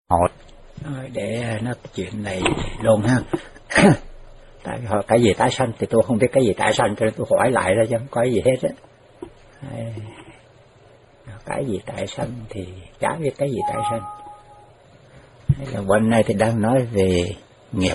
hỏi để nói chuyện này luôn ha. Tại họ cái gì tái sanh thì tôi không biết cái gì tái sanh, cho nên tôi hỏi lại ra chứ không có gì hết á. Cái gì tái sanh thì chả biết cái gì tái sanh. Hôm nay thì đang nói về nghiệp.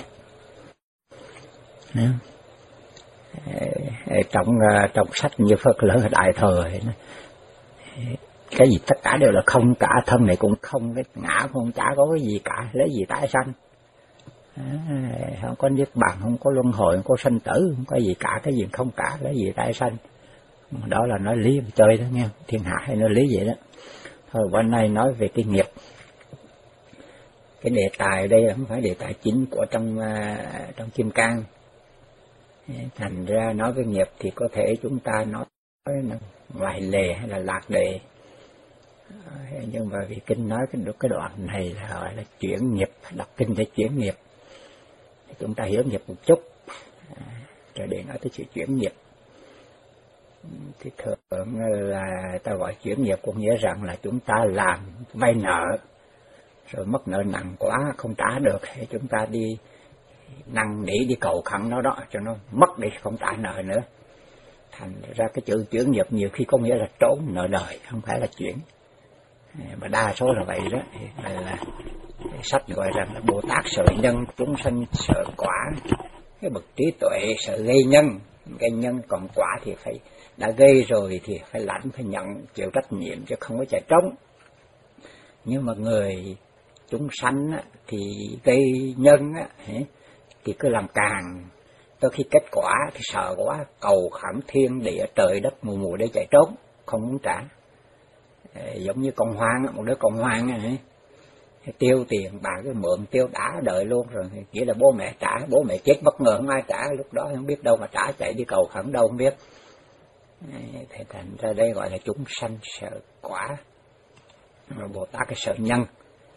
Trong sách như Phật Lỡ Đại Thừa, cái gì tất cả đều là không, cả thân này cũng không, cái ngã cũng không, chả có cái gì cả, lấy gì tái sanh. Không có niết bàn, không có luân hồi, không có sanh tử, không có gì cả, cái gì không cả, lấy gì tái sanh. Đó là nói lý mà chơi đó nghe, thiên hạ hay nói lý vậy đó. Thôi hôm nay nói về cái nghiệp. Cái đề tài đây không phải đề tài chính của trong Kim Cang. Thành ra nói về nghiệp thì có thể chúng ta nói ngoài lề hay là lạc đề. Nhưng mà vì kinh nói cái đoạn này là gọi là chuyển nghiệp, đọc kinh để chuyển nghiệp. Chúng ta hiểu nghiệp một chút, rồi để nói tới sự chuyển nghiệp. Thì thường là ta gọi chuyển nghiệp có nghĩa rằng là chúng ta làm vay nợ, rồi mất nợ nặng quá không trả được, thì chúng ta đi năn nỉ, đi cầu khẩn nó đó cho nó mất đi, không trả nợ nữa. Thành ra cái chữ chuyển nghiệp nhiều khi có nghĩa là trốn nợ đời, không phải là chuyển. Mà đa số là vậy đó. Là sách gọi rằng là Bồ Tát sợ nhân, chúng sanh sợ quả. Cái bậc trí tuệ sợ gây nhân, còn quả thì phải đã gây rồi thì phải lãnh, phải nhận, chịu trách nhiệm chứ không có chạy trống. Nhưng mà người chúng sanh thì gây nhân thì cứ làm càng, tới khi kết quả thì sợ quá, cầu khẩn thiên địa trời đất mù mù để chạy trốn, không muốn trả. Giống như con hoang, một đứa con hoang tiêu tiền bà cứ mượn tiêu đã đời luôn, rồi chỉ là bố mẹ trả, bố mẹ chết bất ngờ không ai trả, lúc đó không biết đâu mà trả, chạy đi cầu khẩn đâu không biết. Thì thành ra đây gọi là chúng sanh sợ quả, Bồ Tát cái sợ nhân.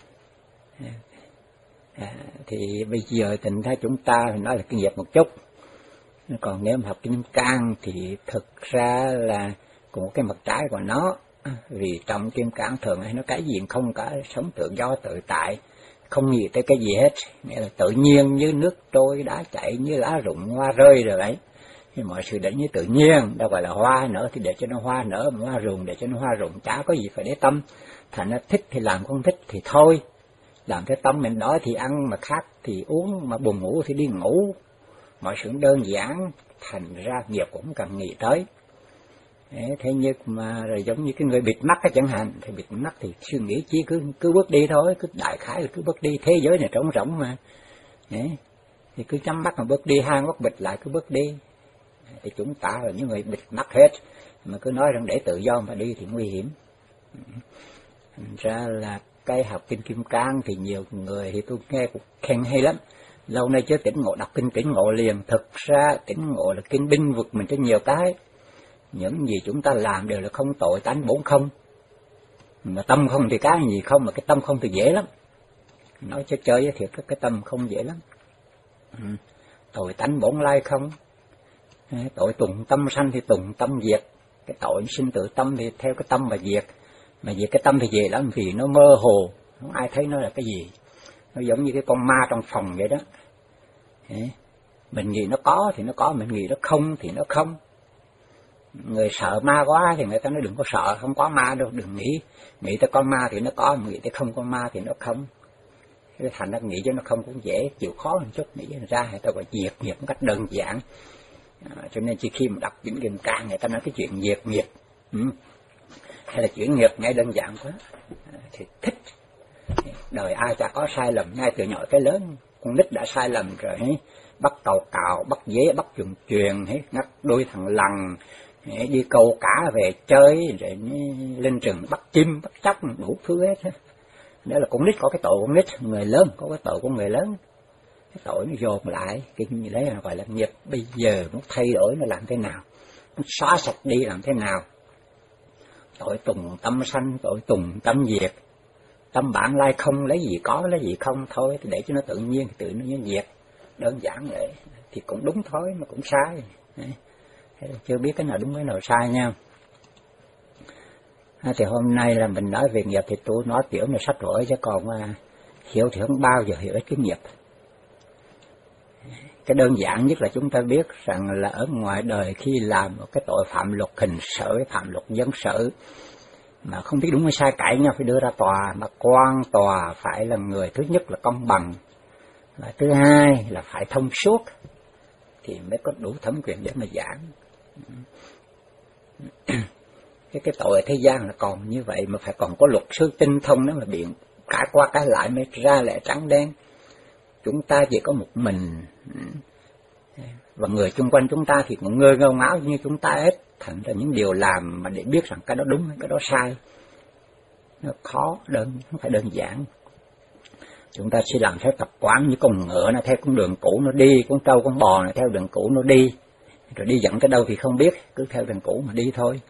Thì bây giờ tình thế chúng ta nói là cái nghiệp một chút, còn nếu mà học Kim Cang thì thực ra là cũng một cái mặt trái của nó. Vì trong Kim Cang thường hay nói cái gì không cả, sống tự do tự tại, không nghĩ tới cái gì hết, nghĩa là tự nhiên như nước trôi đá chảy, như lá rụng hoa rơi rồi ấy. Thì mọi sự để như tự nhiên, đâu gọi là hoa nở thì để cho nó hoa nở, mà hoa rụng để cho nó hoa rụng, chả có gì phải để tâm. Thành ra thích thì làm, không thích thì thôi, làm theo tâm mình. Đói thì ăn, mà khát thì uống, mà buồn ngủ thì đi ngủ. Mọi sự đơn giản, thành ra nghiệp cũng cần nghĩ tới. Thế nhưng mà rồi giống như cái người bịt mắt chẳng hạn, thì bịt mắt thì suy nghĩ chỉ cứ bước đi thôi, cứ đại khái là cứ bước đi, thế giới này trống rỗng mà. Thì cứ nhắm mắt mà bước đi, hai mắt bịt lại cứ bước đi. Thì chúng ta là những người bịt mắt hết, mà cứ nói rằng để tự do mà đi thì nguy hiểm. Thành ra là cái học kinh Kim Cang thì nhiều người thì tôi nghe cũng khen hay lắm. Lâu nay chưa tỉnh ngộ, đọc kinh tỉnh ngộ liền. Thực ra tỉnh ngộ là kinh binh vực mình cho nhiều cái. Những gì chúng ta làm đều là không tội, tánh bổn không. Mà tâm không thì cái gì không, mà cái tâm không thì dễ lắm. Nói chơi với thiệt, cái tâm không dễ lắm. Tội tánh bổn lai không. Tội tùng tâm sanh thì tùng tâm diệt. Cái tội sinh tự tâm thì theo cái tâm mà diệt. Mà diệt cái tâm thì dễ lắm, vì nó mơ hồ, không ai thấy nó là cái gì. Nó giống như cái con ma trong phòng vậy đó. Mình nghĩ nó có thì nó có, mình nghĩ nó không thì nó không. Người sợ ma quá thì người ta nói đừng có sợ, không có ma đâu, đừng nghĩ tới con ma thì nó có, mà nghĩ tới không con ma thì nó không. Cái thành ra nghĩ cho nó không cũng dễ, chịu khó một chút, nghĩ ra người ta gọi diệt nghiệp một cách đơn giản. Cho nên chỉ khi mà đọc những Kim Cang người ta nói cái chuyện diệt nghiệp, hay là chuyển nghiệp ngay đơn giản quá thì thích. Đời ai chả có sai lầm, ngay từ nhỏ tới lớn, con nít đã sai lầm rồi, bắt cầu cào, bắt dế, bắt chuồn chuyền, ngắt đuôi thằng lằn, đi câu cá về chơi, rồi lên rừng bắt chim, bắt chóc, đủ thứ hết. Đó là con nít có cái tội con nít, người lớn có cái tội của người lớn. Cái tội nó dồn lại, cái như đấy là gọi là nghiệp. Bây giờ muốn thay đổi nó làm thế nào, muốn xóa sạch đi làm thế nào. Tội tùng tâm sanh, tội tùng tâm diệt. Tâm bản lai không, lấy gì có, lấy gì không thôi, thì để cho nó tự nhiên, tự nhiên diệt. Đơn giản vậy, thì cũng đúng thôi, mà cũng sai. Chưa biết cái nào đúng cái nào sai nha. Thì hôm nay là mình nói về nghiệp thì tôi nói tiểu này sách vở, chứ còn hiểu thì không bao giờ hiểu hết cái nghiệp. Cái đơn giản nhất là chúng ta biết rằng là ở ngoài đời khi làm một cái tội phạm luật hình sự, phạm luật dân sự mà không biết đúng hay sai cãi nhau phải đưa ra tòa, mà quan tòa phải là người thứ nhất là công bằng, và thứ hai là phải thông suốt thì mới có đủ thẩm quyền để mà giảng. Cái tội ở thế gian là còn như vậy, mà phải còn có luật sư tinh thông đó mà biện cãi qua cái lại mới ra lẽ trắng đen. Chúng ta chỉ có một mình, và người xung quanh chúng ta thì cũng ngơ ngao ngáo như chúng ta hết. Thành ra những điều làm mà để biết rằng cái đó đúng cái đó sai nó khó, không phải đơn giản. Chúng ta sẽ làm theo tập quán, như con ngựa nó theo con đường cũ nó đi, con trâu con bò nó theo đường cũ nó đi, rồi đi dẫn tới đâu thì không biết, cứ theo đường cũ mà đi thôi.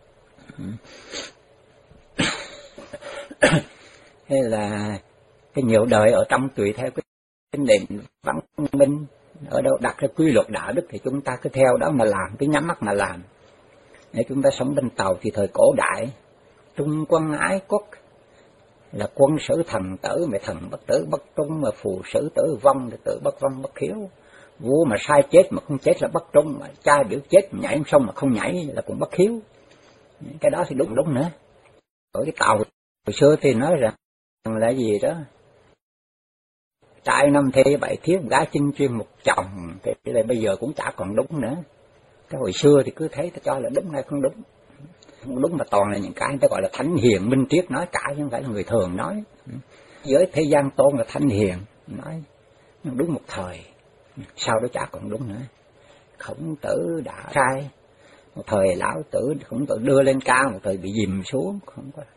Hay là cái nhiều đời ở trong tùy theo cái nền văn minh ở đâu đặt cái quy luật đạo đức thì chúng ta cứ theo đó mà làm, cứ nhắm mắt mà làm. Nếu chúng ta sống bên Tàu thì thời cổ đại, trung quân ái quốc là quân sử thần tử, mà thần bất tử bất trung, mà phù sử tử vong thì tử bất vong bất hiếu. Vua mà sai chết mà không chết là bất trung, mà cha biểu chết mà nhảy sông mà không nhảy là cũng bất hiếu. Cái đó thì đúng nữa. Ở cái Tàu hồi xưa thì nói rằng là gì đó, trai năm thê bảy thiếp, gái chinh chuyên một chồng, thì là bây giờ cũng chả còn đúng nữa. Cái hồi xưa thì cứ thấy ta cho là đúng hay không đúng. Không đúng mà toàn là những cái người ta gọi là thánh hiền minh triết nói cả, chứ không phải là người thường nói. Giới thế gian tôn là thánh hiền nói, nhưng đúng một thời, sau đó chả còn đúng nữa. Khổng Tử đã sai, một thời lão tử Khổng Tử đưa lên cao, một thời bị dìm xuống, không có.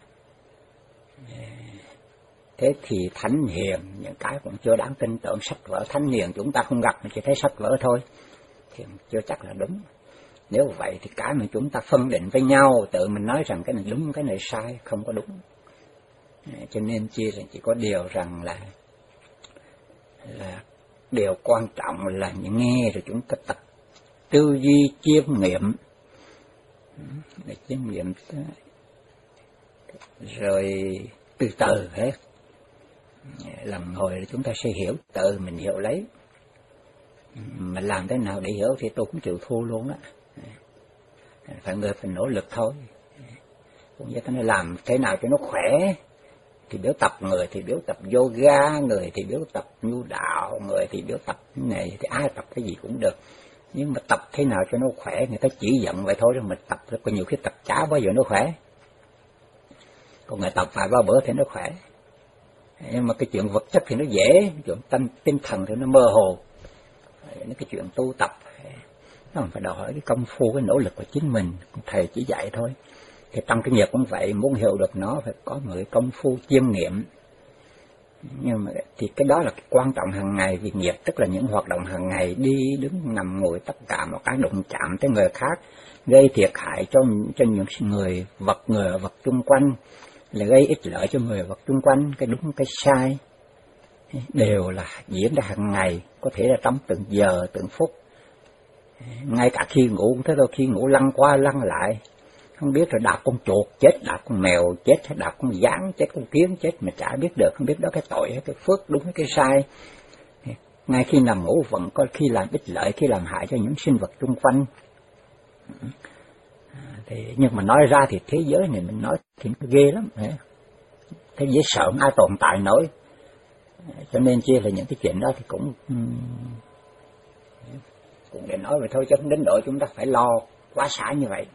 Thế thì thánh hiền những cái cũng chưa đáng tin tưởng. Sách vở thánh hiền chúng ta không gặp, mà chỉ thấy sách vở thôi thì chưa chắc là đúng. Nếu vậy thì cái mà chúng ta phân định với nhau, tự mình nói rằng cái này đúng cái này sai, không có đúng. Cho nên chỉ có điều rằng là điều quan trọng là những nghe rồi chúng ta tập tư duy chiêm nghiệm, để chiêm nghiệm rồi từ từ hết. Làm ngồi rồi chúng ta sẽ hiểu, tự mình hiểu lấy. Mà làm thế nào để hiểu thì tôi cũng chịu thua luôn á. Phải người phải nỗ lực thôi. Cũng như thế, làm thế nào cho nó khỏe thì biểu tập, người thì biểu tập yoga, người thì biểu tập nhu đạo, người thì biểu tập này, thì ai tập cái gì cũng được. Nhưng mà tập thế nào cho nó khỏe, người ta chỉ dẫn vậy thôi, rồi mình tập, có nhiều khi tập chả bao giờ nó khỏe. Còn người tập vài ba bữa thì nó khỏe. Nhưng mà cái chuyện vật chất thì nó dễ, chuyện tinh thần thì nó mơ hồ. Cái chuyện tu tập nó phải đòi hỏi cái công phu, cái nỗ lực của chính mình, thầy chỉ dạy thôi. Thì trong cái nghiệp cũng vậy, muốn hiểu được nó phải có một cái công phu chiêm nghiệm. Nhưng mà thì cái đó là cái quan trọng hàng ngày, vì nghiệp tức là những hoạt động hàng ngày, đi đứng nằm ngồi, tất cả một cái đụng chạm tới người khác, gây thiệt hại cho những người vật xung quanh, là gây ích lợi cho người vật xung quanh, cái đúng cái sai đều là diễn ra hàng ngày, có thể là trong từng giờ từng phút. Ngay cả khi ngủ cũng thế thôi, khi ngủ lăn qua lăn lại, không biết rồi đạp con chuột chết, đạp con mèo chết, hay đạp con gián chết, con kiến chết mà chả biết được, không biết đó cái tội hay cái phước, đúng hay cái sai. Ngay khi nằm ngủ vẫn có khi làm ích lợi, khi làm hại cho những sinh vật xung quanh. Nhưng mà nói ra thì thế giới này mình nói thì nó ghê lắm, thế giới sợ ai tồn tại nổi. Cho nên chia là những cái chuyện đó thì cũng để nói vậy thôi, chứ không đến độ chúng ta phải lo quá xả như vậy.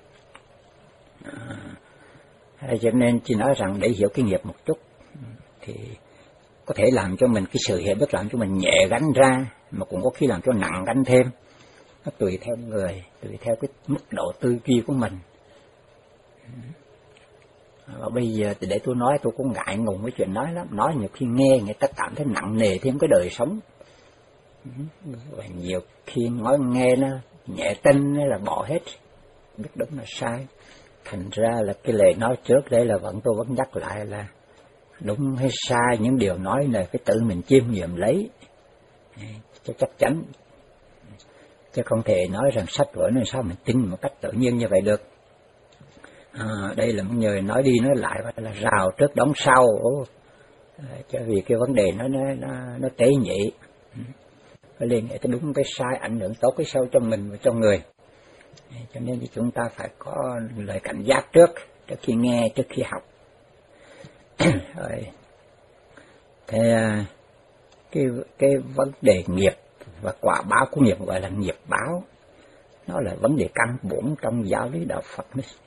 Cho nên chỉ nói rằng để hiểu cái nghiệp một chút thì có thể làm cho mình cái sự hiểu biết, làm cho mình nhẹ gánh ra, mà cũng có khi làm cho nặng gánh thêm. Nó tùy theo người, tùy theo cái mức độ tư duy của mình. Và bây giờ thì để tôi nói, tôi cũng ngại ngùng với chuyện nói lắm, nói nhiều khi nghe người ta cảm thấy nặng nề thêm cái đời sống. Và nhiều khi nói nghe nó nhẹ tin là bỏ hết, biết đúng là sai. Thành ra là cái lời nói trước đây là tôi vẫn nhắc lại là đúng hay sai, những điều nói này phải tự mình chiêm nghiệm lấy cho chắc chắn, chứ không thể nói rằng sách vở này sao mình tin một cách tự nhiên như vậy được. Đây là một người nói đi nói lại là rào trước đón sau, cho vì cái vấn đề nó tế nhị, nó liên hệ tới đúng cái sai, ảnh hưởng tốt cái sâu trong mình và trong người. Cho nên chúng ta phải có lời cảnh giác trước khi nghe, trước khi học. Rồi. Thế cái vấn đề nghiệp và quả báo của nghiệp gọi là nghiệp báo, nó là vấn đề căn bổn trong giáo lý đạo Phật.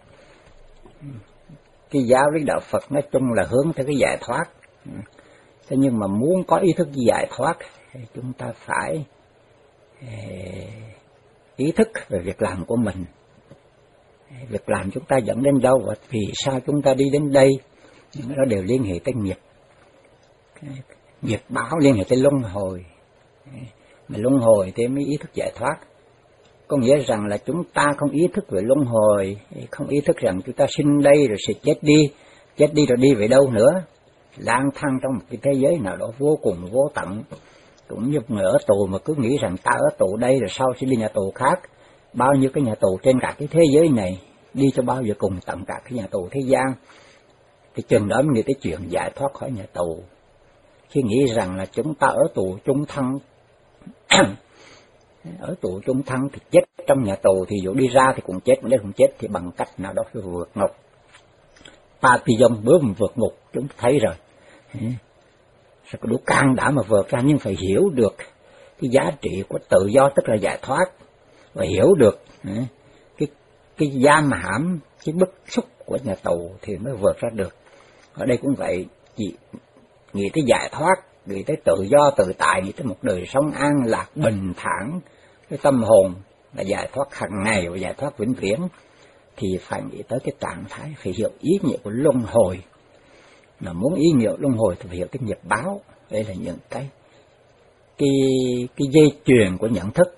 Cái giáo lý đạo Phật nói chung là hướng tới cái giải thoát. Thế nhưng mà muốn có ý thức giải thoát, chúng ta phải ý thức về việc làm của mình. Việc làm chúng ta dẫn đến đâu và vì sao chúng ta đi đến đây, nhưng nó đều liên hệ tới nghiệp. Nghiệp báo liên hệ tới luân hồi. Mà luân hồi thì mới ý thức giải thoát. Có nghĩa rằng là chúng ta không ý thức về luân hồi, không ý thức rằng chúng ta sinh đây rồi sẽ chết đi rồi đi về đâu nữa, lang thang trong một cái thế giới nào đó vô cùng vô tận. Cũng như người ở tù mà cứ nghĩ rằng ta ở tù đây rồi sau sẽ đi nhà tù khác. Bao nhiêu cái nhà tù trên cả cái thế giới này, đi cho bao giờ cùng tận cả cái nhà tù thế gian. Cái chừng đó mới nghĩ tới chuyện giải thoát khỏi nhà tù. Khi nghĩ rằng là chúng ta ở tù chung thân, ở tù chung thân thì chết trong nhà tù, thì dù đi ra thì cũng chết, nếu không chết thì bằng cách nào đó phải vượt ngục. Papillon bướm vượt ngục, chúng ta thấy rồi. Sao có đủ can đảm mà vượt ra, nhưng phải hiểu được cái giá trị của tự do, tức là giải thoát, và hiểu được cái giam hãm, cái bức xúc của nhà tù thì mới vượt ra được. Ở đây cũng vậy, nghĩ tới giải thoát, nghĩ tới tự do tự tại, nghĩ tới một đời sống an lạc bình thản, cái tâm hồn là giải thoát hàng ngày và giải thoát vĩnh viễn, thì phải nghĩ tới cái trạng thái, phải hiểu ý nghĩa của luân hồi. Mà muốn ý nghĩa luân hồi thì phải hiểu cái nghiệp báo. Đây là những cái dây chuyền của nhận thức.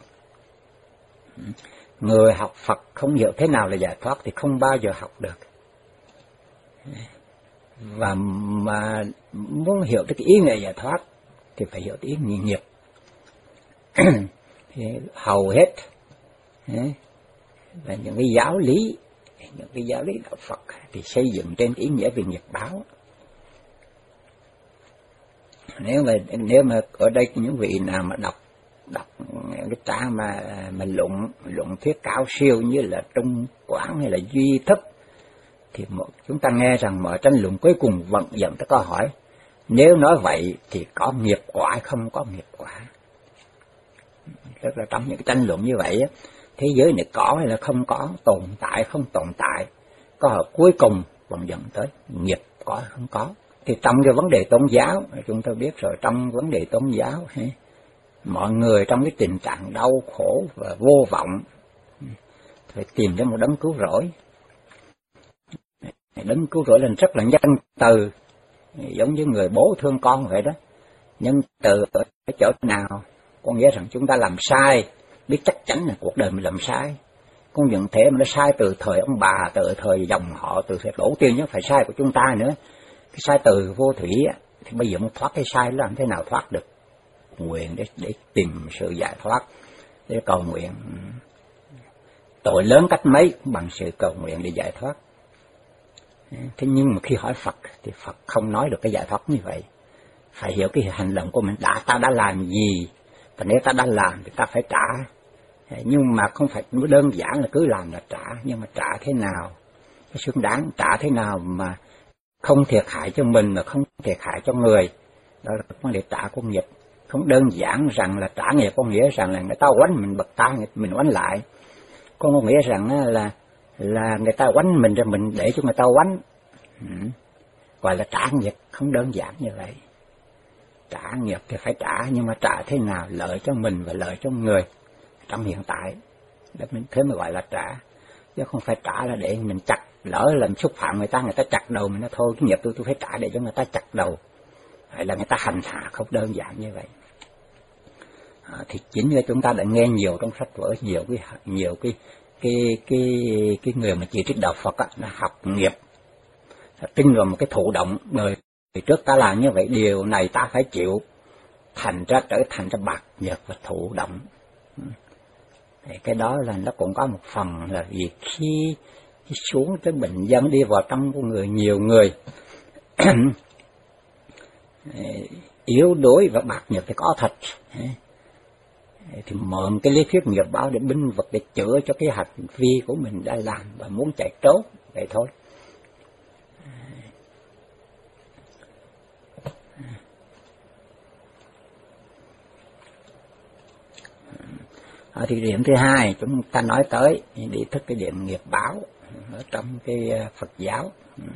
Người học Phật không hiểu thế nào là giải thoát thì không bao giờ học được. Và mà muốn hiểu được cái ý nghĩa giải thoát thì phải hiểu cái ý nghĩa nghiệp. Thì hầu hết là những cái giáo lý đạo Phật thì xây dựng trên ý nghĩa về nghiệp báo. Nếu mà ở đây những vị nào mà đọc cái trang mà luận thuyết cao siêu như là Trung Quảng hay là Duy Thức, thì chúng ta nghe rằng mọi tranh luận cuối cùng vẫn dẫn tới câu hỏi: nếu nói vậy thì có nghiệp quả hay không có nghiệp quả? Rất là trong những cái tranh luận như vậy, thế giới này có hay là không có, tồn tại không tồn tại, câu hỏi cuối cùng vẫn dẫn tới nghiệp có hay không có. Thì trong cái vấn đề tôn giáo, chúng ta biết rồi, trong vấn đề tôn giáo, mọi người trong cái tình trạng đau khổ và vô vọng phải tìm đến một đấng cứu rỗi. Đấng cứu rỗi là rất là nhân từ, giống như người bố thương con vậy đó. Nhân từ ở chỗ nào? Có nghĩa rằng chúng ta làm sai, biết chắc chắn là cuộc đời mình làm sai. Không những thế mà nó sai từ thời ông bà, từ thời dòng họ, từ thời tổ tiên, chứ phải sai của chúng ta nữa. Cái sai từ vô thủy thì bây giờ muốn thoát cái sai đó làm thế nào thoát được? Nguyện để tìm sự giải thoát, để cầu nguyện. Tội lớn cách mấy bằng sự cầu nguyện để giải thoát. Thế nhưng mà khi hỏi Phật thì Phật không nói được cái giải thoát như vậy. Phải hiểu cái hành động của mình, ta đã làm gì, và nếu ta đã làm thì ta phải trả. Nhưng mà không phải đơn giản là cứ làm là trả, nhưng mà trả thế nào cái xứng đáng, trả thế nào mà không thiệt hại cho mình mà không thiệt hại cho người. Đó là vấn đề trả của nghiệp. Không đơn giản rằng là trả nghiệp có nghĩa rằng là người ta quánh mình bật tay mình quánh lại. Có nghĩa rằng là người ta quánh mình rồi mình để cho người ta quánh. Gọi là trả nghiệp, không đơn giản như vậy. Trả nghiệp thì phải trả, nhưng mà trả thế nào lợi cho mình và lợi cho người trong hiện tại. Thế mới gọi là trả. Chứ không phải trả là để mình chặt, lỡ làm xúc phạm người ta chặt đầu mình, nó thôi cái nghiệp tôi phải trả để cho người ta chặt đầu. Hay là người ta hành hạ, không đơn giản như vậy. Thì chính là chúng ta đã nghe nhiều trong sách vở, nhiều cái người mà chỉ trích đạo Phật nó học nghiệp, tin vào một cái thụ động đời trước ta làm như vậy, điều này ta phải chịu, thành ra trở thành ra bạc nhật và thụ động. Thì cái đó là nó cũng có một phần là vì khi xuống tới bệnh dân đi vào trong của người, nhiều người yếu đuối và bạc nhược thì có thật. Thì mượn cái lý thuyết nghiệp báo để binh vực, để chữa cho cái hành vi của mình đã làm và muốn chạy trốn, vậy thôi. Thì điểm thứ hai chúng ta nói tới để thức cái điểm nghiệp báo ở trong cái Phật giáo.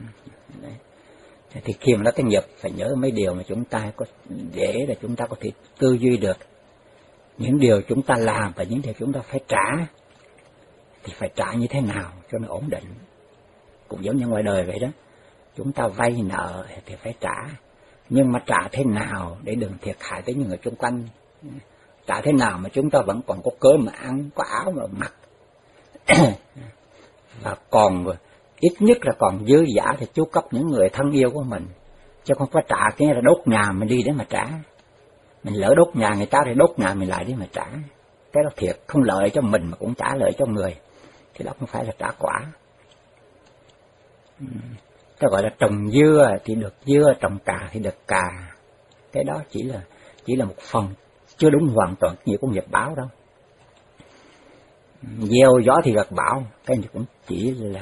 Thì khi mà nói tới nghiệp phải nhớ mấy điều mà chúng ta có để là chúng ta có thể tư duy được. Những điều chúng ta làm và những điều chúng ta phải trả thì phải trả như thế nào cho nó ổn định. Cũng giống như ngoài đời vậy đó. Chúng ta vay nợ thì phải trả, nhưng mà trả thế nào để đừng thiệt hại tới những người xung quanh. Trả thế nào mà chúng ta vẫn còn có cơm mà ăn, có áo mà mặc. Và còn ít nhất là còn dư giả thì chu cấp những người thân yêu của mình. Chứ không có trả cái là đốt nhà mình đi để mà trả. Mình lỡ đốt nhà người ta thì đốt nhà mình lại để mà trả. Cái đó thiệt không lợi cho mình mà cũng trả lợi cho người. Thì đó không phải là trả quả. Ta gọi là trồng dưa thì được dưa, trồng cà thì được cà. Cái đó chỉ là một phần, chưa đúng hoàn toàn nhiều của nghiệp báo đâu. Gieo gió thì gặt bão, cái này cũng chỉ là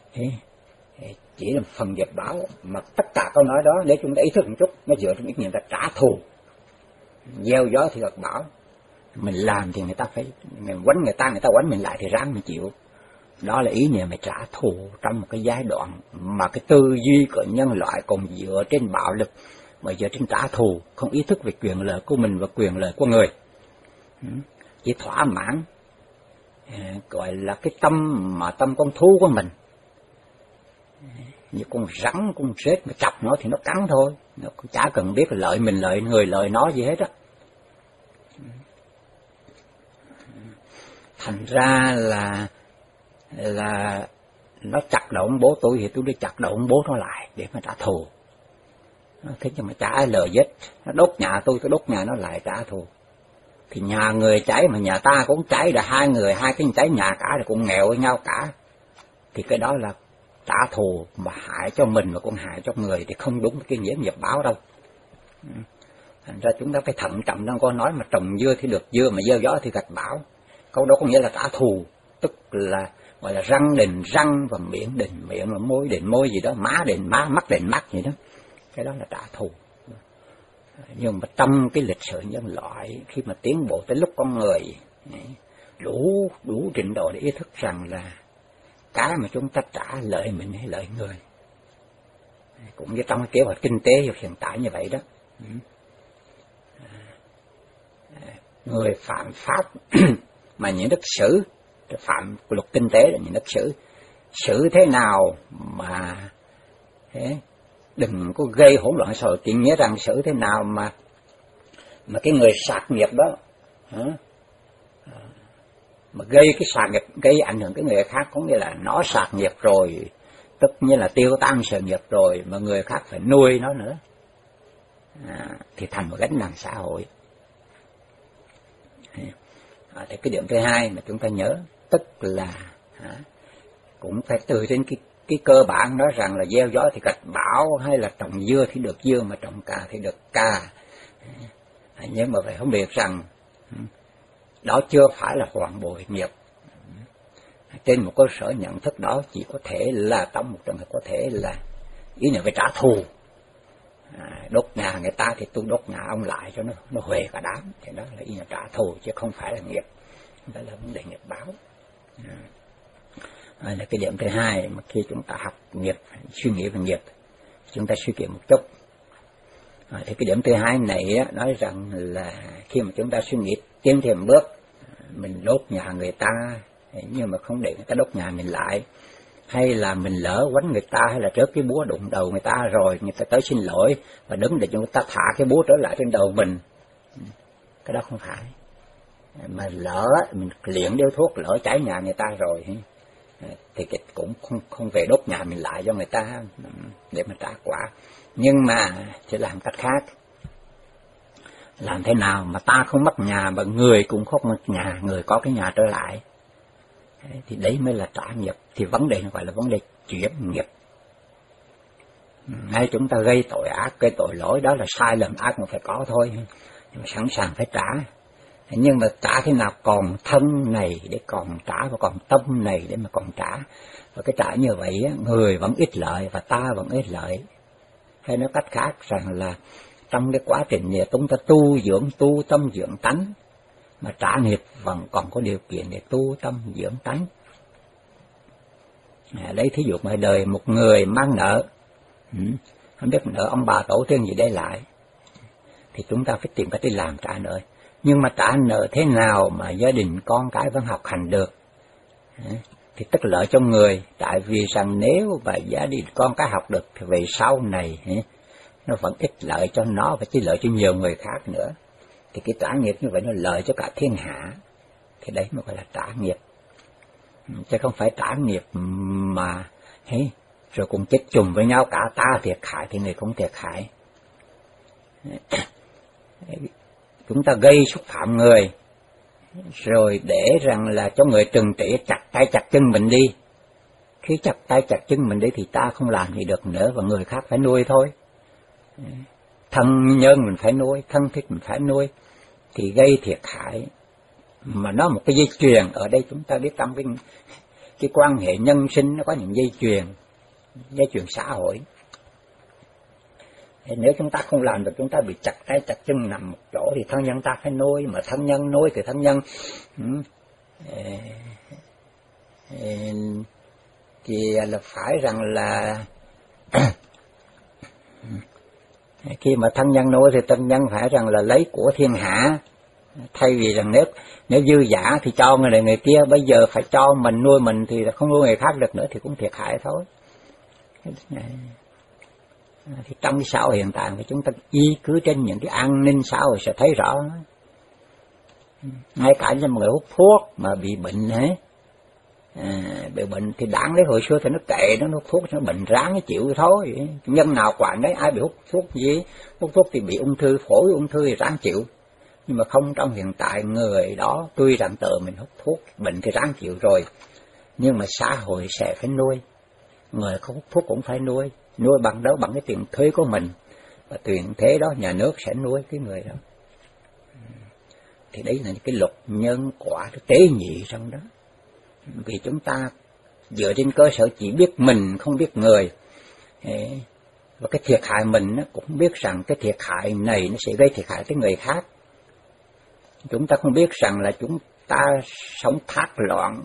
một phần nghiệp báo. Mà tất cả câu nói đó để chúng ta ý thức một chút, nó dựa trên ý nghĩa là trả thù. Gieo gió thì gặt bão, mình làm thì người ta phải, mình quánh người ta quánh mình lại thì ráng mình chịu. Đó là ý nghĩa mà trả thù trong một cái giai đoạn mà cái tư duy của nhân loại còn dựa trên bạo lực, mà dựa trên trả thù, không ý thức về quyền lợi của mình và quyền lợi của người. Chỉ thỏa mãn gọi là cái tâm con thú của mình. Như con rắn, con rết mà chọc nó thì nó cắn thôi, nó cũng chả cần biết lợi mình, lợi người, lợi nó gì hết á. Thành ra là nó chặt đầu ông bố tôi thì tôi đi chặt đầu ông bố nó lại để mà trả thù. Thế nhưng mà chả lời giết, nó đốt nhà tôi đốt nhà nó lại trả thù. Thì nhà người cháy mà nhà ta cũng cháy, là hai cái cháy nhà cả thì cũng nghèo với nhau cả. Thì cái đó là trả thù mà hại cho mình mà cũng hại cho người, thì không đúng cái nghĩa nghiệp báo đâu. Thành ra chúng ta phải thận trọng trong câu nói mà trồng dưa thì được dưa, mà gieo gió thì gặt bão. Câu đó có nghĩa là trả thù, tức là gọi là răng đền răng và miệng đền miệng, và môi đền môi gì đó, má đền má, mắt đền mắt gì đó. Cái đó là trả thù. Nhưng mà trong cái lịch sử nhân loại, khi mà tiến bộ tới lúc con người đủ trình độ để ý thức rằng là cái mà chúng ta trả lợi mình hay lợi người, cũng như trong cái kế hoạch kinh tế hiện tại như vậy đó. Người phạm pháp mà những đức sử, phạm luật kinh tế là những đức sử, xử thế nào mà đừng có gây hỗn loạn xã hội. Chỉ nhớ rằng xử thế nào mà cái người sạc nghiệp đó mà gây cái sạc nghiệp, gây ảnh hưởng cái người khác, có nghĩa là nó sạc nghiệp rồi, tất nhiên là tiêu tan sự nghiệp rồi, mà người khác phải nuôi nó nữa, thì thành một gánh nặng xã hội. Thì cái điểm thứ hai mà chúng ta nhớ, tức là cũng phải từ trên cái cơ bản nói rằng là gieo gió thì gặt bão, hay là trồng dưa thì được dưa, mà trồng cà thì được cà. Nhưng mà phải không biết rằng đó chưa phải là hoàn bội nghiệp. Trên một cơ sở nhận thức đó chỉ có thể là trong một trường hợp có thể là ý nghĩa về trả thù. Đốt nhà người ta thì tôi đốt nhà ông lại cho nó huề cả đám, thì đó là ý nghĩa trả thù chứ không phải là nghiệp. Đó là vấn đề nghiệp báo. Đây là cái điểm thứ hai mà khi chúng ta học nghiệp, suy nghĩ về nghiệp, chúng ta suy nghĩ một chút. Thì cái điểm thứ hai này nói rằng là khi mà chúng ta suy nghĩ tiến thêm bước, mình đốt nhà người ta nhưng mà không để người ta đốt nhà mình lại, hay là mình lỡ quánh người ta, hay là rớt cái búa đụng đầu người ta rồi người ta tới xin lỗi và đứng để cho người ta thả cái búa trở lại trên đầu mình, cái đó không phải. Mà lỡ mình liệng điếu thuốc, lỡ cháy nhà người ta rồi thì cũng không về đốt nhà mình lại cho người ta để mà trả quả. Nhưng mà sẽ làm cách khác. Làm thế nào mà ta không mất nhà mà người cũng không mất nhà, người có cái nhà trở lại, thì đấy mới là trả nghiệp. Thì vấn đề này gọi là vấn đề chuyển nghiệp. Ngay chúng ta gây tội ác, gây tội lỗi đó là sai lầm ác mà phải có thôi, nhưng mà sẵn sàng phải trả. Nhưng mà trả thế nào? Còn thân này để còn trả, và còn tâm này để mà còn trả. Và cái trả như vậy người vẫn ít lợi và ta vẫn ít lợi. Hay nói cách khác rằng là trong cái quá trình này chúng ta tu tâm dưỡng tánh, mà trả nghiệp vẫn còn có điều kiện để tu tâm dưỡng tánh. Lấy thí dụ ngoài đời một người mang nợ, không biết nợ ông bà tổ tiên gì để lại, thì chúng ta phải tìm cách đi làm trả nợ. Nhưng mà trả nợ thế nào mà gia đình con cái vẫn học hành được, thì tức lợi cho người. Tại vì rằng nếu mà gia đình con cái học được thì về sau này nó vẫn ích lợi cho nó và chỉ lợi cho nhiều người khác nữa. Thì cái trả nghiệp như vậy nó lợi cho cả thiên hạ. Thì đấy mới gọi là trả nghiệp, chứ không phải trả nghiệp mà rồi cùng chết chùm với nhau, cả ta thiệt hại thì người cũng thiệt hại. Chúng ta gây xúc phạm người, rồi để rằng là cho người trừng trị, chặt tay chặt chân mình đi. Khi chặt tay chặt chân mình đi thì ta không làm gì được nữa, và người khác phải nuôi thôi. Thân nhân mình phải nuôi, thân thích mình phải nuôi, thì gây thiệt hại. Mà nó một cái dây chuyền, ở đây chúng ta biết trong cái quan hệ nhân sinh nó có những dây chuyền xã hội. Nếu chúng ta không làm được, chúng ta bị chặt tay chặt chân nằm một chỗ thì thân nhân ta phải nuôi, mà thân nhân nuôi thì thân nhân thì là phải rằng là khi mà thân nhân nuôi thì thân nhân phải rằng là lấy của thiên hạ, thay vì rằng nếu dư giả thì cho người này người kia, bây giờ phải cho mình nuôi mình thì không nuôi người khác được nữa thì cũng thiệt hại thôi. Thì trong cái xã hội hiện tại thì chúng ta y cứ trên những cái an ninh xã hội sẽ thấy rõ. Ngay cả những người hút thuốc mà bị bệnh bị bệnh thì đáng lấy hồi xưa thì nó kệ nó hút thuốc, nó bệnh ráng nó chịu thôi. Nhân nào quản đấy, ai bị hút thuốc gì, hút thuốc thì bị ung thư phổi, ung thư thì ráng chịu. Nhưng mà không, trong hiện tại người đó tuy rằng tự mình hút thuốc, bệnh thì ráng chịu rồi, nhưng mà xã hội sẽ phải nuôi. Người không hút thuốc cũng phải nuôi bằng đâu? Bằng cái tiền thuế của mình, và tiền thế đó nhà nước sẽ nuôi cái người đó. Thì đấy là cái luật nhân quả, cái tế nhị trong đó. Vì chúng ta dựa trên cơ sở chỉ biết mình không biết người, và cái thiệt hại mình cũng biết rằng cái thiệt hại này nó sẽ gây thiệt hại tới người khác. Chúng ta không biết rằng là chúng ta sống thác loạn,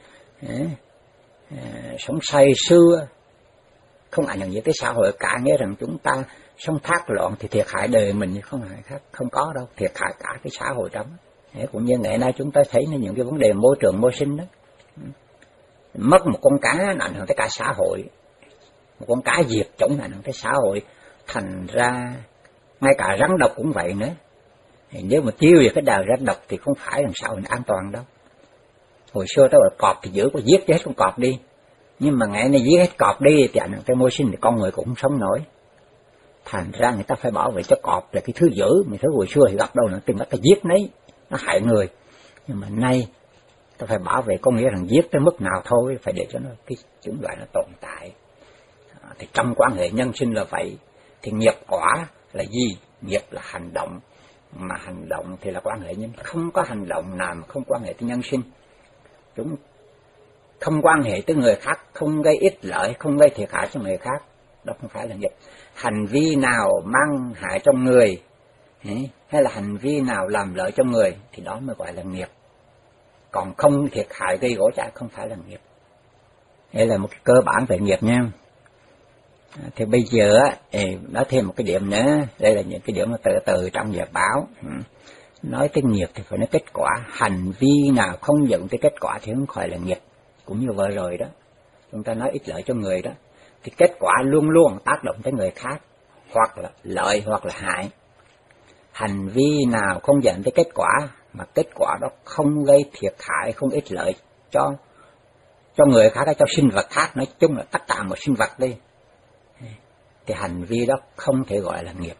sống say sưa, không ảnh hưởng gì tới xã hội cả, nghĩa rằng chúng ta sống thác loạn thì thiệt hại đời mình không hại khác, không có đâu, thiệt hại cả cái xã hội đó. Cũng như ngày nay chúng ta thấy những cái vấn đề môi trường môi sinh đó, mất một con cá nó ảnh hưởng tới cả xã hội, một con cá diệt chủng ảnh hưởng tới xã hội. Thành ra ngay cả rắn độc cũng vậy nữa. Nếu mà tiêu diệt cái đàn rắn độc thì không phải làm sao mình an toàn đâu. Hồi xưa đó là cọp thì giữ có giết hết con cọp đi, nhưng mà ngày nay giết hết cọp đi thì ảnh hưởng tới môi sinh thì con người cũng không sống nổi. Thành ra người ta phải bảo vệ cho cọp là cái thứ dữ, mà thứ hồi xưa thì gặp đâu là tìm cách ta giết nấy, nó hại người. Nhưng mà nay ta phải bảo vệ, có nghĩa rằng giết tới mức nào thôi, phải để cho nó cái chủng loại nó tồn tại. Thì trong quan hệ nhân sinh là vậy. Thì nghiệp quả là gì? Nghiệp là hành động, mà hành động thì là quan hệ nhân. Không có hành động nào mà không quan hệ tới nhân sinh. Chúng không quan hệ tới người khác, không gây ích lợi, không gây thiệt hại cho người khác, đó không phải là nghiệp. Hành vi nào mang hại cho người, hay là hành vi nào làm lợi cho người thì đó mới gọi là nghiệp. Còn không thiệt hại gây gỗ chả không phải là nghiệp. Đây là một cái cơ bản về nghiệp nha. Thì bây giờ nói thêm một cái điểm nữa, đây là những cái điểm mà từ trong nghiệp báo. Nói tới nghiệp thì phải nói kết quả, hành vi nào không dẫn tới kết quả thì không phải là nghiệp. Cũng như vừa rồi đó, chúng ta nói ích lợi cho người đó, thì kết quả luôn luôn tác động tới người khác, hoặc là lợi hoặc là hại. Hành vi nào không dẫn tới kết quả, mà kết quả đó không gây thiệt hại, không ích lợi cho người khác, cho sinh vật khác, nói chung là tất cả một sinh vật đi, thì hành vi đó không thể gọi là nghiệp.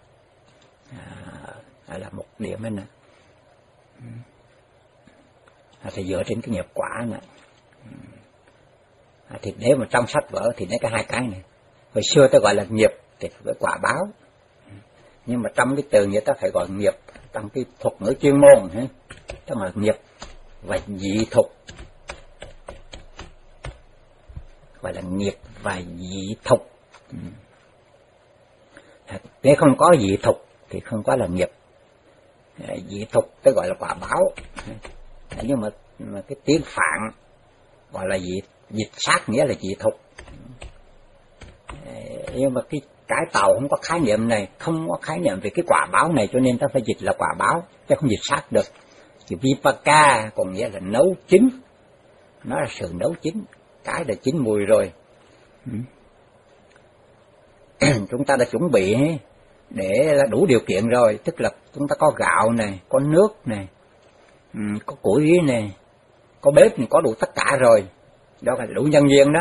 Đó là một điểm đó nè. Thì dựa trên cái nghiệp quả này. Thì nếu mà trong sách vở thì lấy cái hai cái này, Hồi xưa ta gọi là nghiệp thì phải quả báo, nhưng mà trong cái từ nghĩa ta phải gọi nghiệp trong cái thuật ngữ chuyên môn, tức là nghiệp và dị thục, gọi là nghiệp và dị thục. Nếu không có dị thục thì không có là nghiệp. Dị thục tức gọi là quả báo, nhưng mà cái tiếng Phạn gọi là dịch sát nghĩa là dị thục. Nhưng mà cái Tàu không có khái niệm này, không có khái niệm về cái quả báo này, cho nên ta phải dịch là quả báo, chứ không dịch sát được. Thì vipaka còn nghĩa là nấu chín, nó là sự nấu chín, cái đã chín mùi rồi. Chúng ta đã chuẩn bị để là đủ điều kiện rồi, tức là chúng ta có gạo này, có nước này, có củi này, có bếp này, có đủ tất cả rồi, đó là đủ nhân viên đó.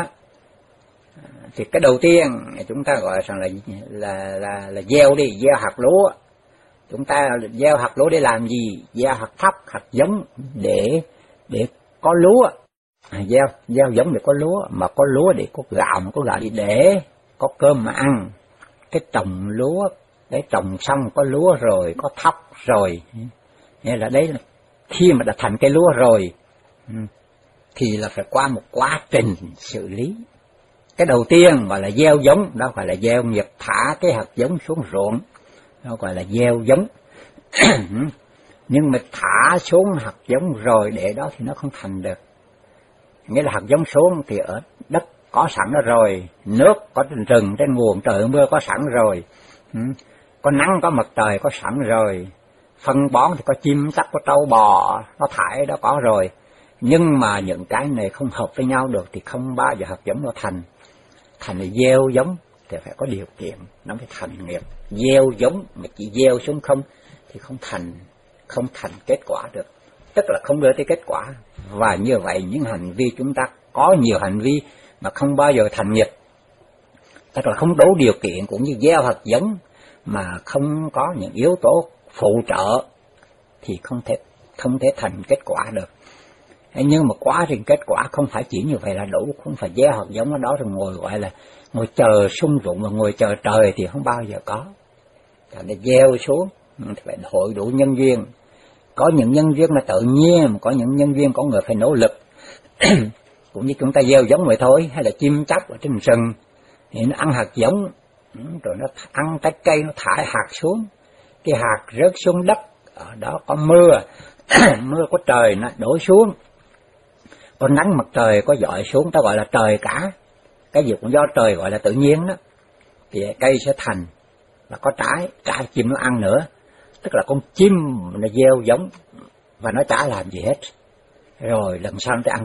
Thì cái đầu tiên chúng ta gọi rằng là gieo đi, gieo hạt lúa. Chúng ta gieo hạt lúa để làm gì? Gieo hạt thóc, hạt giống để có lúa. Gieo giống để có lúa, mà có lúa để có gạo, mà có gạo để có cơm mà ăn. Cái trồng lúa, cái trồng xong có lúa rồi, có thóc rồi, nghĩa là đấy là khi mà đã thành cây lúa rồi thì là phải qua một quá trình xử lý. Cái đầu tiên gọi là gieo giống, đó gọi là gieo nghiệp, thả cái hạt giống xuống ruộng, đó gọi là gieo giống. Nhưng mà thả xuống hạt giống rồi để đó thì nó không thành được. Nghĩa là hạt giống xuống thì ở đất có sẵn đó rồi, nước có trên rừng, trên nguồn, trời mưa có sẵn rồi, có nắng có mặt trời có sẵn rồi, phân bón thì có chim chắc, có trâu bò nó thải đó có rồi. Nhưng mà những cái này không hợp với nhau được thì không bao giờ hạt giống nó thành. Thành là gieo giống thì phải có điều kiện, nó mới thành nghiệp. Gieo giống mà chỉ gieo xuống không thì không thành kết quả được, tức là không đưa tới kết quả. Và như vậy những hành vi chúng ta có nhiều hành vi mà không bao giờ thành nghiệp, tức là không đủ điều kiện, cũng như gieo hạt giống mà không có những yếu tố phụ trợ thì không thể thành kết quả được. Nhưng mà quá trình kết quả không phải chỉ như vậy là đủ, không phải gieo hạt giống ở đó rồi ngồi gọi là ngồi chờ sung ruộng mà ngồi chờ trời thì không bao giờ có. Để gieo xuống thì phải hội đủ nhân viên, có những nhân viên là tự nhiên, có những nhân viên có người phải nỗ lực. Cũng như chúng ta gieo giống vậy thôi, hay là chim chóc ở trên rừng thì nó ăn hạt giống rồi nó ăn trái cây, nó thải hạt xuống, cái hạt rớt xuống đất, ở đó có mưa mưa có trời nó đổ xuống, có nắng mặt trời có dọi xuống, ta gọi là trời cả. Cái gì cũng do trời gọi là tự nhiên đó, thì cây sẽ thành và có trái chim nó ăn nữa. Tức là con chim nó gieo giống và nó chả làm gì hết, rồi lần sau nó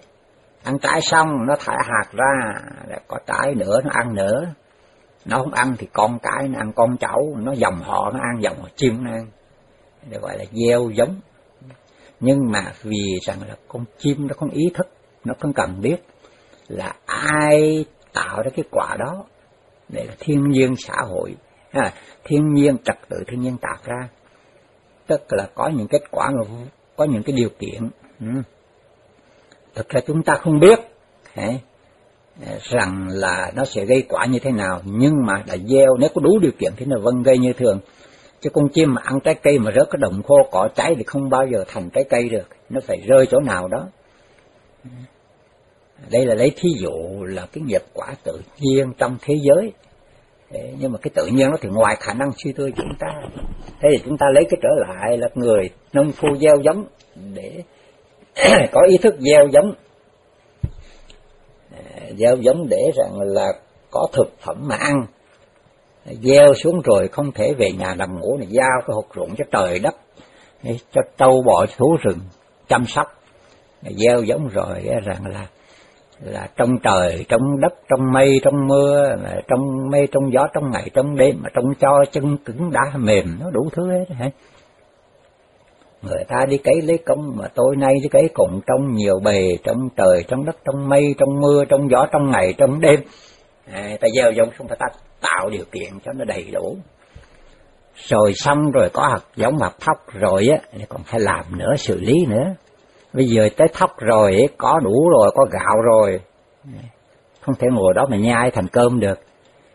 ăn trái xong nó thải hạt ra, có trái nữa nó ăn nữa. Nó không ăn thì con cái nó ăn, con cháu nó dòng họ nó ăn, dòng họ chim nó ăn, để gọi là gieo giống. Nhưng mà vì rằng là con chim nó không ý thức, nó không cần biết là ai tạo ra cái quả đó, để là thiên nhiên xã hội, thiên nhiên trật tự thiên nhiên tạo ra. Tức là có những kết quả, có những cái điều kiện. Thực ra chúng ta không biết rằng là nó sẽ gây quả như thế nào, nhưng mà đã gieo, nếu có đủ điều kiện thì nó vẫn gây như thường. Chứ con chim mà ăn trái cây mà rớt cái đồng khô cỏ cháy thì không bao giờ thành trái cây được, nó phải rơi chỗ nào đó. Đây là lấy thí dụ là cái nghiệp quả tự nhiên trong thế giới. Nhưng mà cái tự nhiên nó thì ngoài khả năng suy tư chúng ta. Thế thì chúng ta lấy cái trở lại là người nông phu gieo giống để có ý thức gieo giống để rằng là có thực phẩm mà ăn. Gieo xuống rồi không thể về nhà nằm ngủ, này giao cái hột ruộng cho trời đất, cho trâu bò thú rừng chăm sóc. Gieo giống rồi rằng là trong trời, trong đất, trong mây, trong mưa, trong mây, trong gió, trong ngày, trong đêm, mà trong cho chân cứng đá mềm, nó đủ thứ hết hả? Người ta đi cấy lấy công, mà tôi nay đi cấy cùng trong nhiều bề, trong trời, trong đất, trong mây, trong mưa, trong gió, trong ngày, trong đêm. Ta gieo giống xong ta tạo điều kiện cho nó đầy đủ. Rồi xong rồi có hạt giống hạt thóc rồi á, còn phải làm nữa, xử lý nữa. Bây giờ tới thóc rồi, có đủ rồi, có gạo rồi, không thể ngồi đó mà nhai thành cơm được.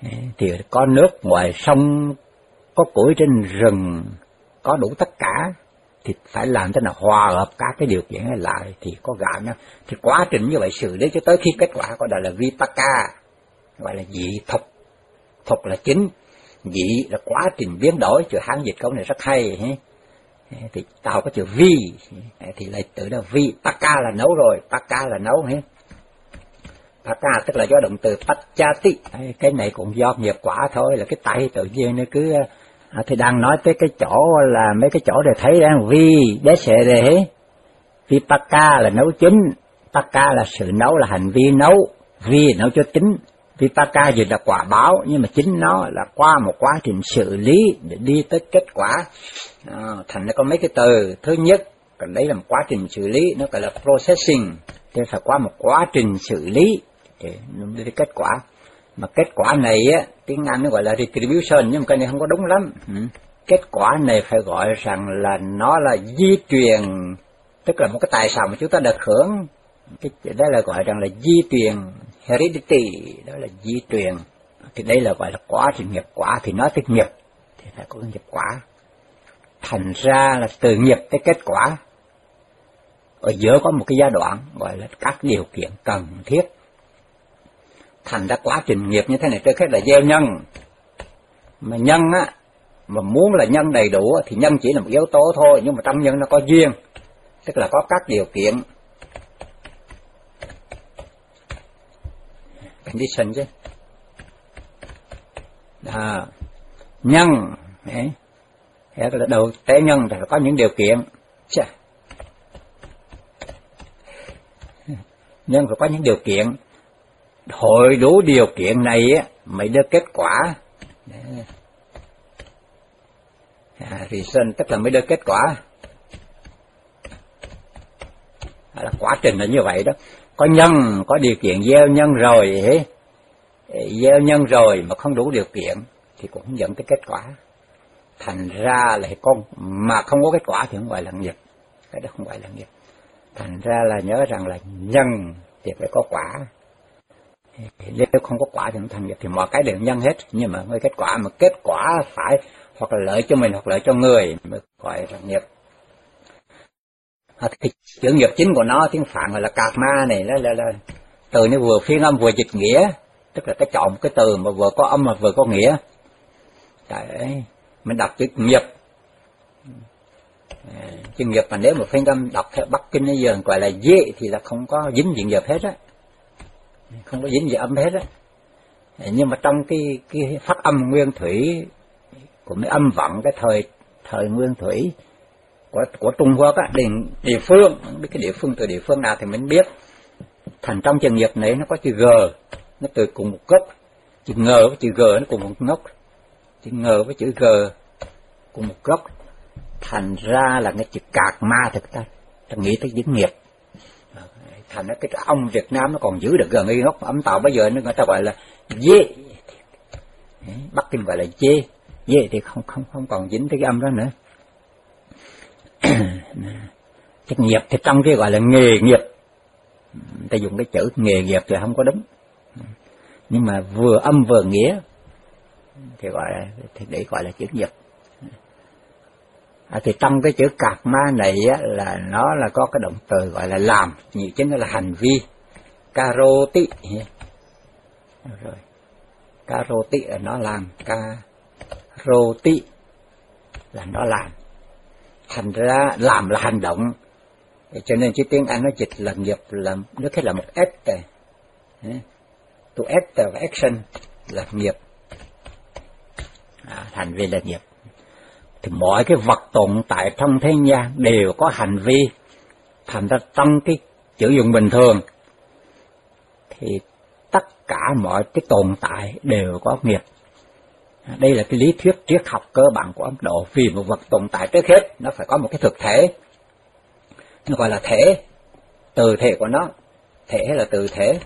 Thì có nước ngoài sông, có củi trên rừng, có đủ tất cả, thì phải làm thế nào hòa hợp các cái điều kiện này lại thì có gạo nha. Thì quá trình như vậy xử lý cho tới khi kết quả có gọi là vipaka, gọi là dị thục. Thục là chính, dị là quá trình biến đổi. Chữ Hán dịch câu này rất hay. Thì tao có chữ vi thì lại tự là vi. Paka là nấu rồi, paka là nấu. Paka tức là do động từ pachati. Cái này cũng do nghiệp quả thôi, là cái tay tự nhiên nó cứ. Thì đang nói tới cái chỗ là mấy cái chỗ để thấy đang vi đế sệ đề. Vi paka là nấu chín, paka là sự nấu, là hành vi nấu, vi nấu cho chính. Vipaka gì là quả báo, nhưng mà chính nó là qua một quá trình xử lý để đi tới kết quả. Thành ra có mấy cái từ. Thứ nhất, còn đấy là một quá trình xử lý, nó gọi là processing. Thì phải qua một quá trình xử lý để đi tới kết quả. Mà kết quả này á, tiếng Anh nó gọi là retribution, nhưng mà cái này không có đúng lắm. Kết quả này phải gọi rằng là nó là di truyền, tức là một cái tài sản mà chúng ta được hưởng. Cái đó là gọi rằng là di truyền, heredity, đó là di truyền. Thì đây là gọi là quá trình nghiệp quả. Thì nói tới nghiệp thì phải có cái nghiệp quả. Thành ra là từ nghiệp tới kết quả, ở giữa có một cái giai đoạn gọi là các điều kiện cần thiết. Thành ra quá trình nghiệp như thế này, trước hết là gieo nhân. Mà nhân á, mà muốn là nhân đầy đủ thì nhân chỉ là một yếu tố thôi, nhưng mà trong nhân nó có duyên, tức là có các điều kiện. Condition chứ. Nhân, là đầu tế nhân thì có những điều kiện. Nhân phải có những điều kiện. Hội đủ điều kiện này á mới được kết quả. Reason tức là mới được kết quả. Là quá trình là như vậy đó. Có nhân, có điều kiện gieo nhân rồi, gieo nhân rồi mà không đủ điều kiện thì cũng không dẫn tới kết quả. Thành ra là con mà không có kết quả thì không gọi là nghiệp. Cái đó không gọi là nghiệp. Thành ra là nhớ rằng là nhân thì phải có quả. Nếu không có quả thì không thành nghiệp. Thì mọi cái đều nhân hết, nhưng mà mới kết quả. Mà kết quả phải hoặc là lợi cho mình hoặc lợi cho người mới gọi là nghiệp. Thì chữ nghiệp chính của nó tiếng Phạn gọi là karma này, là từ nó vừa phiên âm vừa dịch nghĩa, tức là cái chọn một cái từ mà vừa có âm mà vừa có nghĩa. Đấy, mình đọc chữ nghiệp. Chữ nghiệp mà nếu mà phiên âm đọc theo Bắc Kinh bây giờ gọi là dê thì là không có dính gì nghiệp hết á, không có dính gì âm hết á. Nhưng mà trong cái phát âm nguyên thủy của mấy âm vọng cái thời nguyên thủy của Trung Quốc á, địa phương, biết cái địa phương từ địa phương nào thì mình biết. Thành trong chữ nghiệp này nó có chữ g, nó từ cùng một gốc. Chữ ng với chữ g nó cùng một gốc. Chữ ng với chữ g cùng một gốc. Thành ra là cái chữ cạc ma thực ta nghĩ tới chữ nghiệp. Thành ra cái ông Việt Nam nó còn giữ được gần y gốc âm Tàu bây giờ người ta gọi là dê. Bắc Kinh gọi là dê. Dê thì không còn dính tới cái âm đó nữa. Cái nghiệp thì trong cái gọi là nghề nghiệp, ta dùng cái chữ nghề nghiệp thì không có đúng, nhưng mà vừa âm vừa nghĩa thì gọi là, thì để gọi là chữ nghiệp. Thì trong cái chữ karma này á, là nó là có cái động từ gọi là làm, nhiều chính là hành vi. Karoti rồi, karoti là nó làm, karoti là nó làm. Thành ra làm là hành động, cho nên chữ tiếng Anh nó dịch là nghiệp là nó cái là một act, to act và action là nghiệp, hành vi là nghiệp. Thì mọi cái vật tồn tại trong thế gian đều có hành vi. Thành ra trong cái chữ dụng bình thường thì tất cả mọi cái tồn tại đều có nghiệp. Đây là cái lý thuyết triết học cơ bản của Ấn Độ. Vì một vật tồn tại trước hết nó phải có một cái thực thể, nó gọi là thể, từ thể của nó. Thể là từ thể,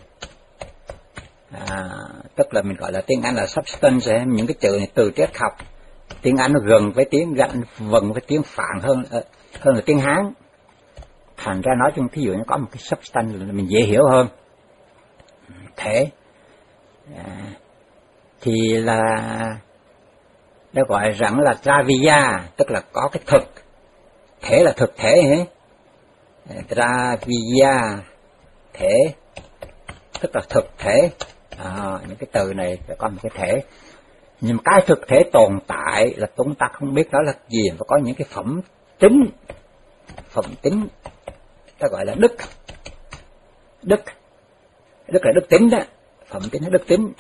tức là mình gọi là tiếng Anh là substance. Những cái chữ này từ triết học, tiếng Anh nó gần với tiếng vần với tiếng Phạn hơn là tiếng Hán. Thành ra nói chung thí dụ nó có một cái substance là mình dễ hiểu hơn. Thể thì là nó gọi rằng là Draviya, tức là có cái thực thể, là thực thể ấy. Draviya thể tức là thực thể. Những cái từ này phải có một cái thể, nhưng cái thực thể tồn tại là chúng ta không biết đó là gì, và có những cái phẩm tính ta gọi là đức là đức tính đó, phẩm tính là đức tính.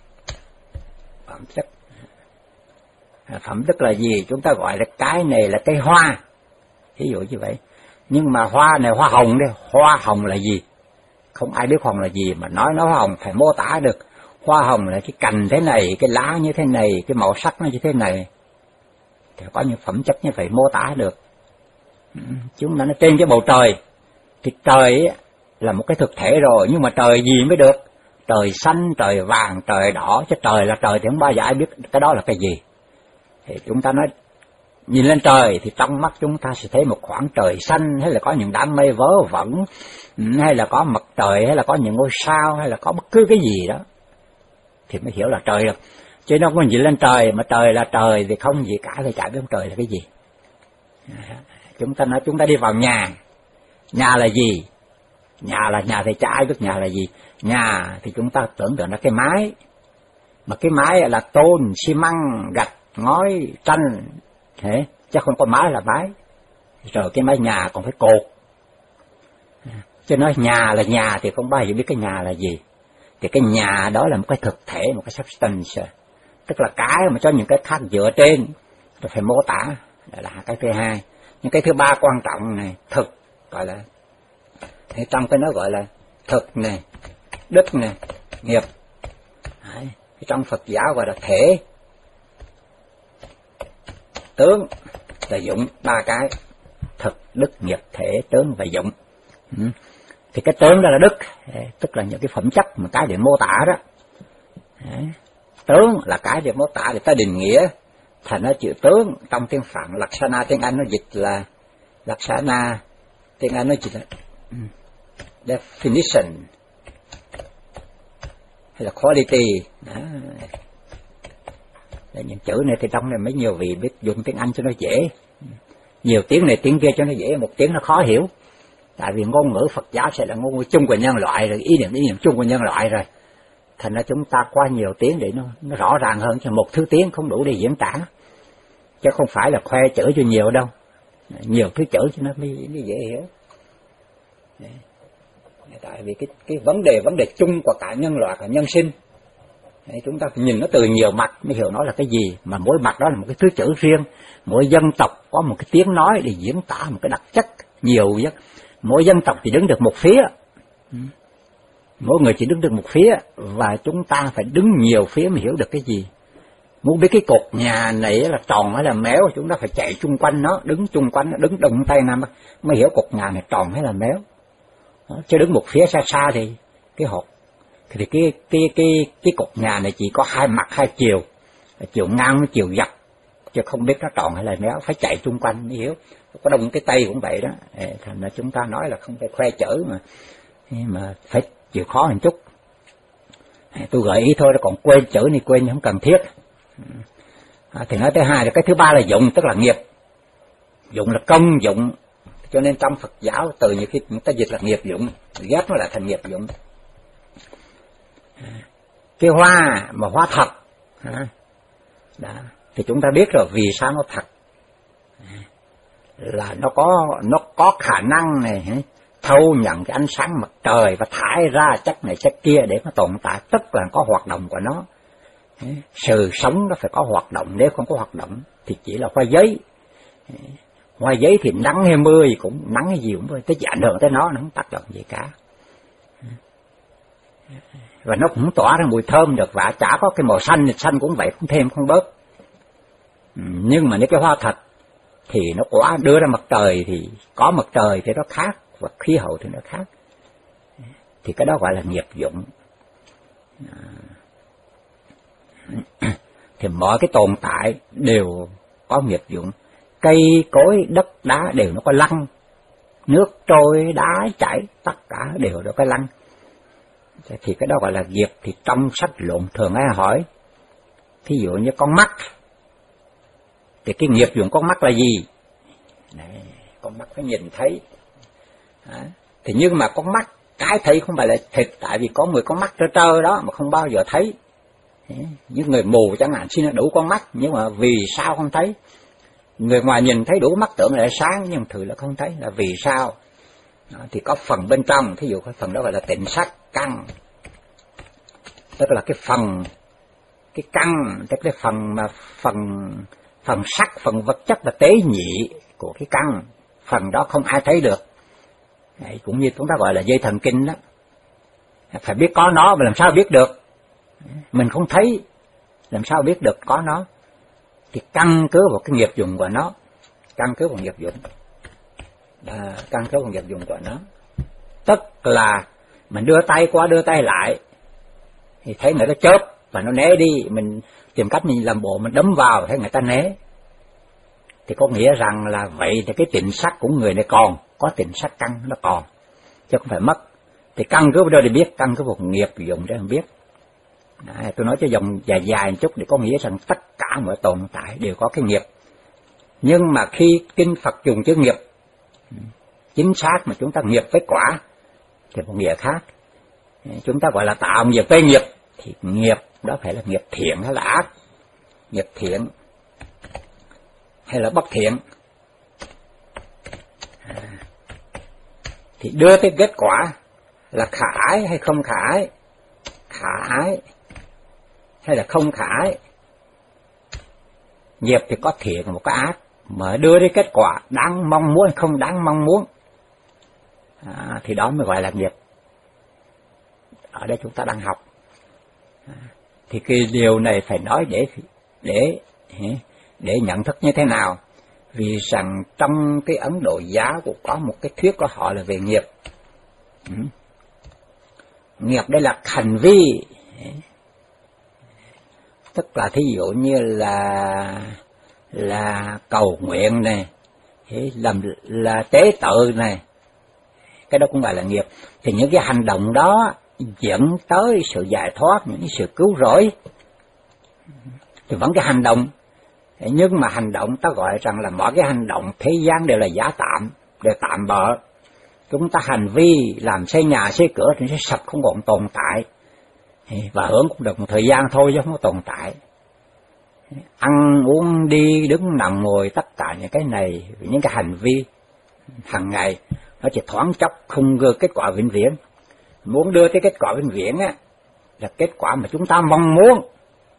Phẩm đức là gì? Chúng ta gọi là cái này là cây hoa, ví dụ như vậy. Nhưng mà hoa này hoa hồng đây, hoa hồng là gì? Không ai biết hoa hồng là gì, mà nói hoa hồng phải mô tả được. Hoa hồng là cái cành thế này, cái lá như thế này, cái màu sắc nó như thế này, thì có những phẩm chất như vậy mô tả được. Chúng ta nó trên cái bầu trời, thì trời là một cái thực thể rồi, nhưng mà trời gì mới được? Trời xanh, trời vàng, trời đỏ, chứ trời là trời thì không bao giờ ai biết cái đó là cái gì. Thì chúng ta nói nhìn lên trời thì trong mắt chúng ta sẽ thấy một khoảng trời xanh, hay là có những đám mây vớ vẩn, hay là có mặt trời, hay là có những ngôi sao, hay là có bất cứ cái gì đó thì mới hiểu là trời được. Chứ nó không nhìn lên trời mà trời là trời thì không gì cả, thì chả biết trời là cái gì. Chúng ta nói chúng ta đi vào nhà là gì? Nhà là nhà thì chả ai biết nhà là gì. Nhà thì chúng ta tưởng tượng là cái mái, mà cái mái là tôn, xi măng, gạch, ngói, tranh, thế chứ không có mái là mái. Rồi cái mái nhà còn phải cột. Chứ nói nhà là nhà thì không bao giờ biết cái nhà là gì. Thì cái nhà đó là một cái thực thể, một cái substance, tức là cái mà cho những cái khác dựa trên, rồi phải mô tả. Đó là cái thứ hai. Nhưng cái thứ ba quan trọng này, thực, gọi là thì trong cái nó gọi là thực này, đức này, nghiệp. Đấy. Trong Phật giáo gọi là thể, tướng và dụng, ba cái: thực, đức, nghiệp, thể, tướng và dụng. Thì cái tướng đó là đức, tức là những cái phẩm chất mà cái để mô tả đó. Tướng là cái để mô tả, để ta định nghĩa thành nó chữ tướng. Trong tiếng Phạn Laksana, tiếng Anh nó dịch là Laksana, tiếng Anh nó dịch là definition hay là quality. Đó. Những chữ này thì trong này mấy nhiều vị biết dùng tiếng Anh cho nó dễ, nhiều tiếng này tiếng kia cho nó dễ, một tiếng nó khó hiểu. Tại vì ngôn ngữ Phật giáo sẽ là ngôn ngữ chung của nhân loại rồi, ý niệm chung của nhân loại rồi, thành ra chúng ta qua nhiều tiếng để nó rõ ràng hơn, cho một thứ tiếng không đủ để diễn tả, chứ không phải là khoe chữ cho nhiều đâu, nhiều thứ chữ cho nó mới dễ hiểu. Tại vì cái vấn đề chung của cả nhân loại, cả nhân sinh, chúng ta phải nhìn nó từ nhiều mặt mới hiểu nó là cái gì, mà mỗi mặt đó là một cái thứ chữ riêng, mỗi dân tộc có một cái tiếng nói để diễn tả một cái đặc chất nhiều nhất. Mỗi dân tộc chỉ đứng được một phía, mỗi người chỉ đứng được một phía, và chúng ta phải đứng nhiều phía mới hiểu được cái gì. Muốn biết cái cột nhà này là tròn hay là méo, chúng ta phải chạy chung quanh nó, đứng chung quanh nó, đứng đồng tay nam mới hiểu cột nhà này tròn hay là méo. Chứ đứng một phía xa xa thì cái hột thì cái cột nhà này chỉ có hai mặt hai chiều, chiều ngang với chiều dọc, chứ không biết nó tròn hay là méo, phải chạy chung quanh mới hiểu. Có đông cái tay cũng vậy đó, thành ra chúng ta nói là không phải khoe chữ mà phải chịu khó một chút. Tôi gợi ý thôi, còn quên chữ này quên không cần thiết. Thì nói thứ hai là cái thứ ba là dụng, tức là nghiệp. Dụng là công dụng, cho nên trong Phật giáo từ nhiều khi người ta dịch là nghiệp dụng, ghép nó lại thành nghiệp dụng. Cái hoa mà hoa thật đó, thì chúng ta biết rồi vì sao nó thật, là nó có khả năng này thâu nhận cái ánh sáng mặt trời và thải ra chất này chất kia để nó tồn tại, tức là có hoạt động của nó. Sự sống nó phải có hoạt động, nếu không có hoạt động thì chỉ là hoa giấy. Hoa giấy thì nắng hay mưa gì cũng, nắng hay gì cũng tới ảnh hưởng tới nó không tác động gì cả. Và nó cũng tỏa ra mùi thơm được, và chả có cái màu xanh cũng vậy, không thêm không bớt. Nhưng mà nếu cái hoa thật thì nó quả đưa ra mặt trời, thì có mặt trời thì nó khác, và khí hậu thì nó khác, thì cái đó gọi là nghiệp dụng. Thì mọi cái tồn tại đều có nghiệp dụng, cây cối đất đá đều nó có lăng, nước trôi đá chảy tất cả đều có cái lăng, thì cái đó gọi là nghiệp. Thì trong sách Luận thường ai hỏi Thí dụ như con mắt, thì cái nghiệp dụng con mắt là gì? Này, con mắt phải nhìn thấy. Thì nhưng mà con mắt cái thấy không phải là thịt, tại vì có người con mắt trơ trơ đó mà không bao giờ thấy. Những người mù chẳng hạn xin đủ con mắt, nhưng mà vì sao không thấy? Người ngoài nhìn thấy đủ mắt tưởng là sáng, nhưng thực là không thấy, là vì sao? Thì có phần bên trong, thí dụ cái phần đó gọi là tịnh sắc căn, tức là cái phần, cái căn, tức là phần sắc, phần vật chất là tế nhị của cái căn, phần đó không ai thấy được. Đấy, cũng như chúng ta gọi là dây thần kinh đó, phải biết có nó mà làm sao biết được? Mình không thấy, làm sao biết được có nó? Thì căn cứ vào cái nghiệp dụng của nó, căn cứ vào nghiệp dụng, căn cứ vào nghiệp dụng của nó. Tức là mình đưa tay qua đưa tay lại, thì thấy người ta chớp và nó né đi, mình tìm cách mình làm bộ mình đấm vào, thấy người ta né. Thì có nghĩa rằng là vậy thì cái tịnh sắc của người này còn, có tịnh sắc căn nó còn, chứ không phải mất. Thì căn cứ vào đâu để biết? Căn cứ vào nghiệp dụng để mình biết. Đấy, tôi nói cho dòng dài dài một chút để có nghĩa rằng tất cả mọi tồn tại đều có cái nghiệp. Nhưng mà khi kinh Phật dùng chữ nghiệp chính xác mà chúng ta nghiệp với quả thì một nghĩa khác. Chúng ta gọi là tạo nghiệp với nghiệp, thì nghiệp đó phải là nghiệp thiện hay là ác? Nghiệp thiện hay là bất thiện? Thì đưa tới kết quả là khả ái hay không khả ái? Khả ái hay là không khả ái? Nghiệp thì có thiện và một cái ác, mà đưa đến kết quả đáng mong muốn hay không đáng mong muốn, thì đó mới gọi là nghiệp. Ở đây chúng ta đang học. Thì cái điều này phải nói để nhận thức như thế nào? Vì rằng trong cái Ấn Độ giáo cũng có một cái thuyết của họ là về nghiệp. Nghiệp đây là hành vi, tức là thí dụ như là cầu nguyện này, là tế tự này, cái đó cũng gọi là nghiệp. Thì những cái hành động đó dẫn tới sự giải thoát, những cái sự cứu rỗi, thì vẫn cái hành động. Nhưng mà hành động ta gọi rằng là mọi cái hành động thế gian đều là giả tạm, đều tạm bợ. Chúng ta hành vi làm xây nhà xây cửa thì sẽ sập, không còn tồn tại, và hưởng cũng được một thời gian thôi chứ không có tồn tại. Ăn uống đi đứng nằm ngồi, tất cả những cái này, những cái hành vi hàng ngày nó chỉ thoáng chốc, không đưa kết quả vĩnh viễn. Muốn đưa tới kết quả vĩnh viễn á, là kết quả mà chúng ta mong muốn,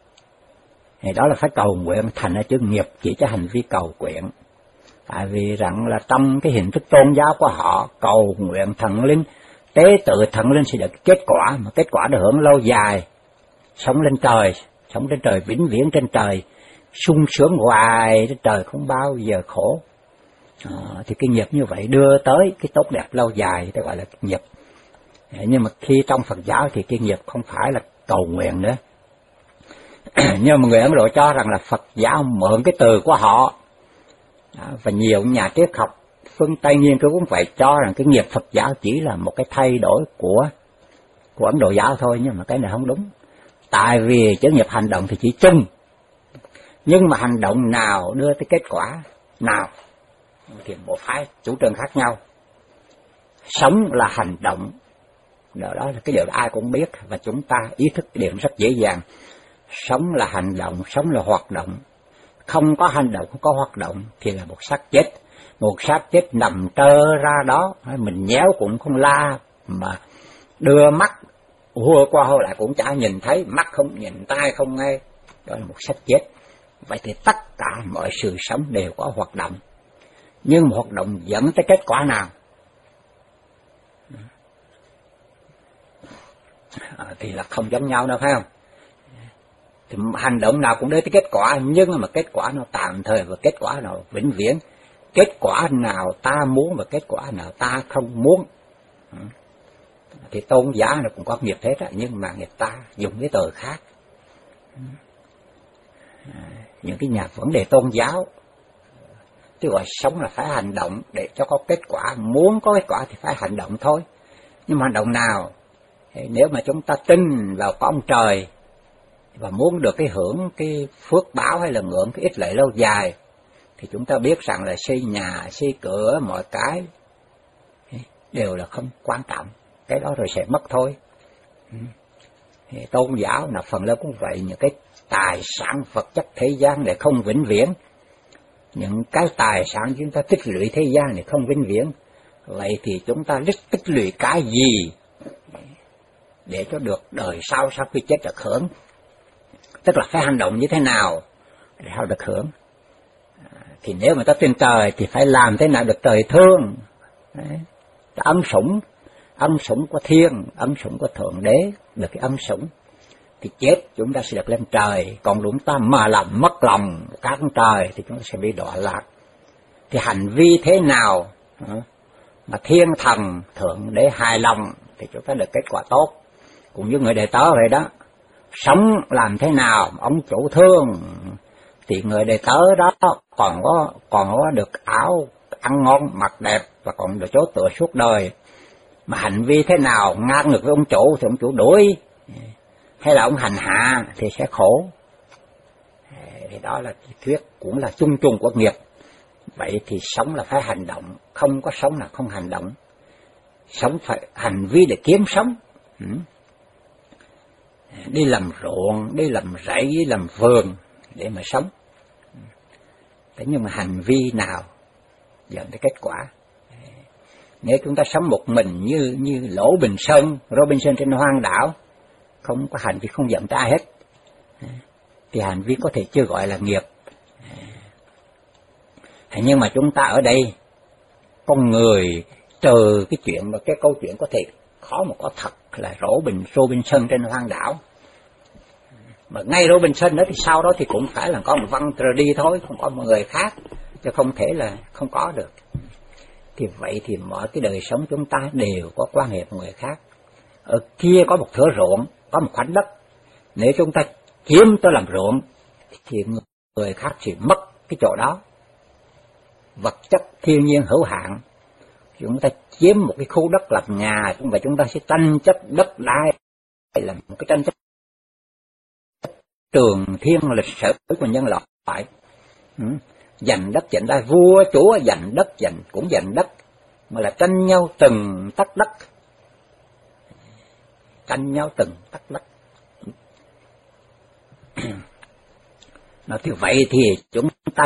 thì đó là phải cầu nguyện. Thành ra chữ nghiệp chỉ cho hành vi cầu nguyện. Tại vì rằng là trong cái hình thức tôn giáo của họ, cầu nguyện thần linh, tế tự thần linh sẽ được kết quả, mà kết quả được hưởng lâu dài, sống lên trời vĩnh viễn trên trời, sung sướng hoài trên trời, không bao giờ khổ. Thì cái nghiệp như vậy đưa tới cái tốt đẹp lâu dài, ta gọi là nghiệp. Nhưng mà khi trong Phật giáo thì cái nghiệp không phải là cầu nguyện nữa. Nhưng mà người Ấn Độ cho rằng là Phật giáo mượn cái từ của họ, và nhiều nhà triết học phương Tây nghiên cứu cũng vậy, cho rằng cái nghiệp Phật giáo chỉ là một cái thay đổi của Ấn Độ giáo thôi. Nhưng mà cái này không đúng. Tại vì chữ nghiệp hành động thì chỉ chung, nhưng mà hành động nào đưa tới kết quả nào thì một phái chủ trương khác nhau. Sống là hành động, đó là cái điều ai cũng biết, và chúng ta ý thức cái điều rất dễ dàng. Sống là hành động, sống là hoạt động. Không có hành động, không có hoạt động thì là một xác chết. Một xác chết nằm trơ ra đó, mình nhéo cũng không la, mà đưa mắt hùa qua hùa lại cũng chả nhìn thấy, mắt không nhìn, tai không nghe, đó là một xác chết. Vậy thì tất cả mọi sự sống đều có hoạt động, nhưng hoạt động dẫn tới kết quả nào thì là không giống nhau đâu, phải không? Thì hành động nào cũng đến tới kết quả, nhưng mà kết quả nó tạm thời và kết quả nào vĩnh viễn. Kết quả nào ta muốn và kết quả nào ta không muốn. Thì tôn giáo nó cũng có nghiệp hết á, nhưng mà người ta dùng cái từ khác. Những cái nhà vấn đề tôn giáo chứ gọi sống là phải hành động để cho có kết quả, muốn có kết quả thì phải hành động thôi. Nhưng mà hành động nào? Nếu mà chúng ta tin vào có ông trời và muốn được cái hưởng cái phước báo hay là ngưỡng cái ích lợi lâu dài thì chúng ta biết rằng là xây nhà, xây cửa, mọi cái đều là không quan trọng, cái đó rồi sẽ mất thôi. Tôn giáo là phần lớn cũng vậy, những cái tài sản vật chất thế gian này không vĩnh viễn, những cái tài sản chúng ta tích lũy thế gian này không vĩnh viễn. Vậy thì chúng ta tích lũy cái gì để cho được đời sau khi chết được hưởng? Tức là phải hành động như thế nào để họ được hưởng? Thì nếu mà ta tin trời thì phải làm thế nào được trời thương. Ân sủng của thiên, ân sủng của thượng đế, được cái ân sủng thì chết chúng ta sẽ được lên trời. Còn chúng ta mà làm mất lòng các trời thì chúng ta sẽ bị đọa lạc. Thì hành vi thế nào mà thiên thần thượng đế hài lòng thì chúng ta được kết quả tốt. Cũng như người đệ tớ vậy đó, sống làm thế nào ông chủ thương thì người đệ tớ đó còn có được áo ăn ngon mặc đẹp và còn được chỗ tựa suốt đời. Mà hành vi thế nào ngang ngược với ông chủ thì ông chủ đuổi, hay là ông hành hạ thì sẽ khổ. Thì đó là thuyết cũng là chung chung của nghiệp. Vậy thì sống là phải hành động, không có sống là không hành động. Sống phải hành vi để kiếm sống. Đi làm ruộng, đi làm rẫy, đi làm vườn để mà sống. Thế nhưng mà hành vi nào dẫn tới kết quả? Nếu chúng ta sống một mình như Lỗ Bình Sơn, Robinson trên hoang đảo, không có hành vi không dẫn tới ai hết, thì hành vi có thể chưa gọi là nghiệp. Nhưng mà chúng ta ở đây, con người từ cái chuyện và cái câu chuyện có thể khó mà có thật là Robinson trên hoang đảo. Mà ngay Robinson đó thì sau đó thì cũng phải là có một văn trở đi thôi, không có một người khác, chứ không thể là không có được. Thì vậy thì mọi cái đời sống chúng ta đều có quan hệ với người khác. Ở kia có một thửa ruộng, có một khoảnh đất, nếu chúng ta chiếm tới làm ruộng thì người khác thì mất cái chỗ đó. Vật chất thiên nhiên hữu hạn, chúng ta chiếm một cái khu đất làm nhà, chúng ta sẽ tranh chấp đất đai, là một cái tranh chấp trường thiên lịch sử của nhân loại. Giành đất giành đai, vua chúa giành đất cũng giành đất, mà là tranh nhau từng tấc đất, tranh nhau từng tấc đất. Nói như vậy thì chúng ta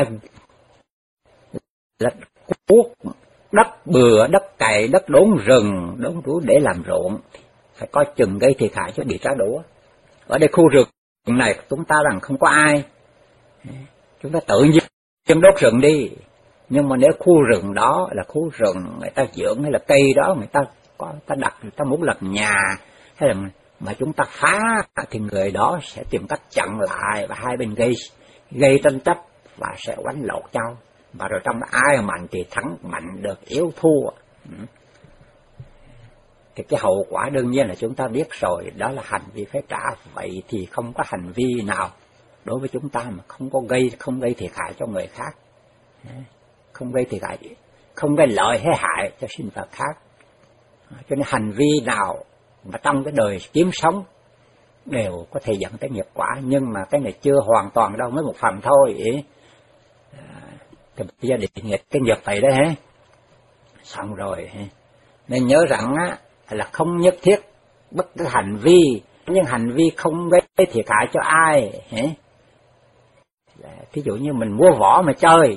là cuốc đất bừa, đất cày, đất đốn rừng, đốn rú để làm ruộng, phải coi chừng gây thiệt hại cho bị trả đũa. Ở đây khu rừng này chúng ta rằng không có ai, chúng ta tự nhiên đốt rừng đi. Nhưng mà nếu khu rừng đó là khu rừng người ta dưỡng, hay là cây đó người ta đặt, người ta muốn lập nhà, hay là mà chúng ta phá thì người đó sẽ tìm cách chặn lại, và hai bên gây tranh chấp và sẽ quánh lột nhau. Và rồi trong đó ai mạnh thì thắng, mạnh được yếu thua. Thì cái hậu quả đương nhiên là chúng ta biết rồi, đó là hành vi phải trả. Vậy thì không có hành vi nào đối với chúng ta mà không gây thiệt hại cho người khác, không gây thiệt hại, không gây lợi hay hại cho sinh vật khác. Cho nên hành vi nào mà trong cái đời kiếm sống đều có thể dẫn tới nghiệp quả, nhưng mà cái này chưa hoàn toàn đâu, mới một phần thôi. Thì bây giờ để nghiệp cái nghiệp vậy đó hả? Xong rồi, nên nhớ rằng á là không nhất thiết bất cứ hành vi, nhưng hành vi không gây thiệt hại cho ai. Thí dụ như mình mua võ mà chơi,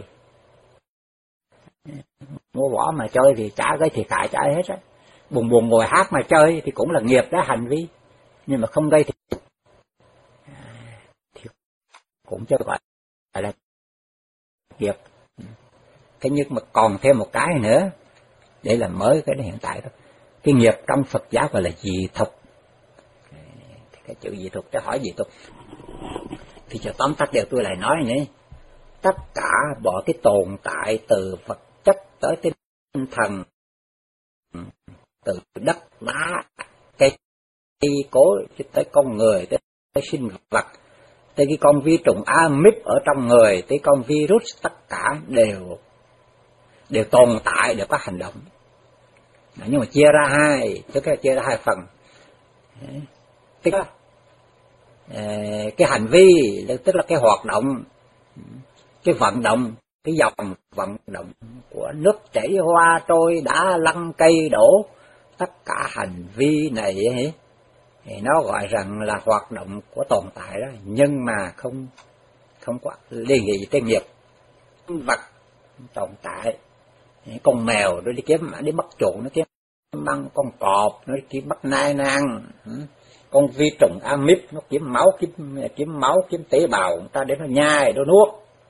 thì chả gây thiệt hại cho ai hết á. Buồn ngồi hát mà chơi thì cũng là nghiệp đó, hành vi, nhưng mà không gây thiệt thì cũng chưa gọi là nghiệp. Thế nhưng mà còn thêm một cái nữa để làm mới cái hiện tại đó. Cái nghiệp trong Phật giáo gọi là dị tục. Cái chữ dị tục, cho hỏi dị tục thì cho tóm tắt điều tôi lại nói nữa. Tất cả mọi cái tồn tại từ vật chất tới tinh thần, từ đất đá, cây cối tới con người, tới sinh vật, tới cái con vi trùng amip ở trong người, tới con virus, tất cả đều tồn tại, đều có hành động. Nhưng mà chia ra hai, tức là chia ra hai phần. Tức là cái hành vi tức là cái hoạt động, cái vận động, cái dòng vận động của nước chảy hoa trôi đá lăn cây đổ, tất cả hành vi này thì nó gọi rằng là hoạt động của tồn tại đó, nhưng mà không có liên hệ tới nghiệp. Vật tồn tại, con mèo nó đi bắt chuột, nó kiếm măng, con cọp nó kiếm bắt nai nó ăn, con vi trùng amip nó kiếm máu kiếm tế bào người ta để nó nhai nó nuốt.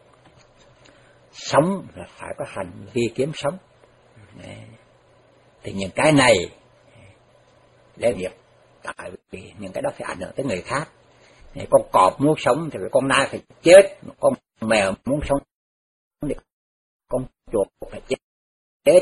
Sống là phải có hành vi kiếm sống. Thì những cái này để nghiệp, tại vì những cái đó phải ảnh hưởng tới người khác. Con cọp muốn sống thì con nai phải chết, con mèo muốn sống thì con chuột phải chết.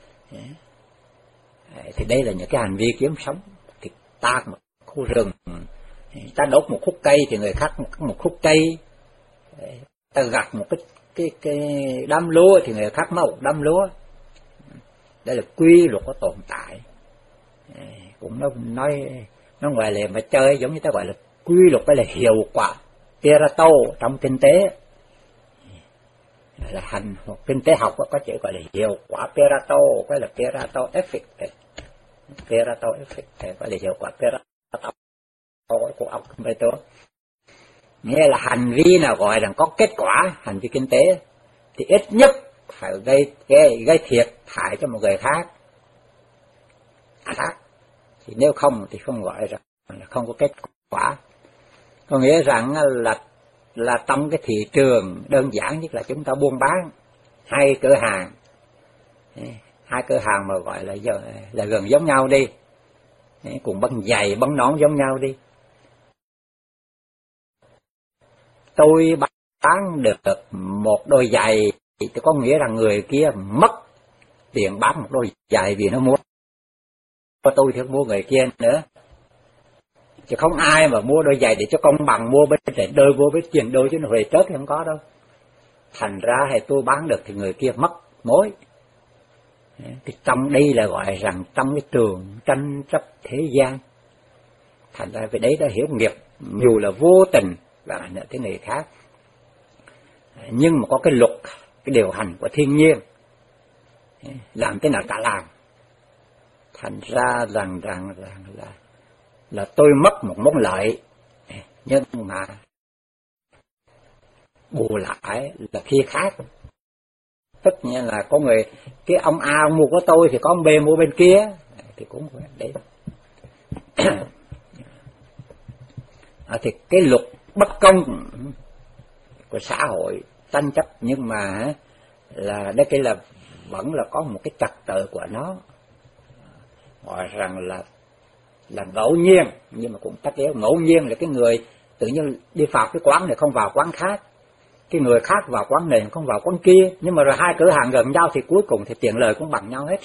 Thì đây là những cái hành vi kiếm sống. Thì ta một khu rừng, ta đốt một khúc cây thì người khác một khúc cây, ta gặt một cái đám lúa thì người khác một đám lúa. Đây là quy luật của tồn tại. Cũng nó gọi là mà chơi giống như ta gọi là quy luật, đây là hiệu quả Pareto trong kinh tế. Là hành hoặc kinh tế học có chữ gọi là hiệu quả Pareto, cái là Pareto effect. Pareto effect gọi là hiệu quả Pareto của ông Pareto. Nghĩa là hành vi nào gọi là có kết quả, hành vi kinh tế thì ít nhất phải gây thiệt hại cho một người khác. Thì nếu không thì không gọi rằng là không có kết quả. Có nghĩa rằng là trong cái thị trường đơn giản nhất là chúng ta buôn bán hai cửa hàng mà gọi là gần giống nhau đi, cùng băng giày băng nón giống nhau đi. Tôi bán được một đôi giày thì có nghĩa rằng người kia mất tiền bán một đôi giày vì nó mua tôi thì không mua người kia nữa. Chứ không ai mà mua đôi giày để cho công bằng mua bên đôi vô với tiền đôi, chứ nó về chết thì không có đâu. Thành ra hay tôi bán được thì người kia mất mối. Thì trong đây là gọi rằng trong cái trường tranh chấp thế gian. Thành ra về đấy đã hiểu nghiệp, dù là vô tình và ảnh hưởng tới người khác, nhưng mà có cái luật, cái điều hành của thiên nhiên, làm thế nào ta làm. Thành ra rằng là tôi mất một món lợi, nhưng mà bù lại là khi khác. Tất nhiên là có người, cái ông A ông mua của tôi thì có ông B mua bên kia, thì cũng đấy. Thì cái luật bất công của xã hội tranh chấp, nhưng mà là đây cái là vẫn là có một cái trật tự của nó, gọi rằng là ngẫu nhiên, nhưng mà cũng tắc yếu. Ngẫu nhiên là cái người tự nhiên đi vào cái quán này không vào quán khác, cái người khác vào quán này không vào quán kia, nhưng mà rồi hai cửa hàng gần nhau thì cuối cùng thì tiền lời cũng bằng nhau hết.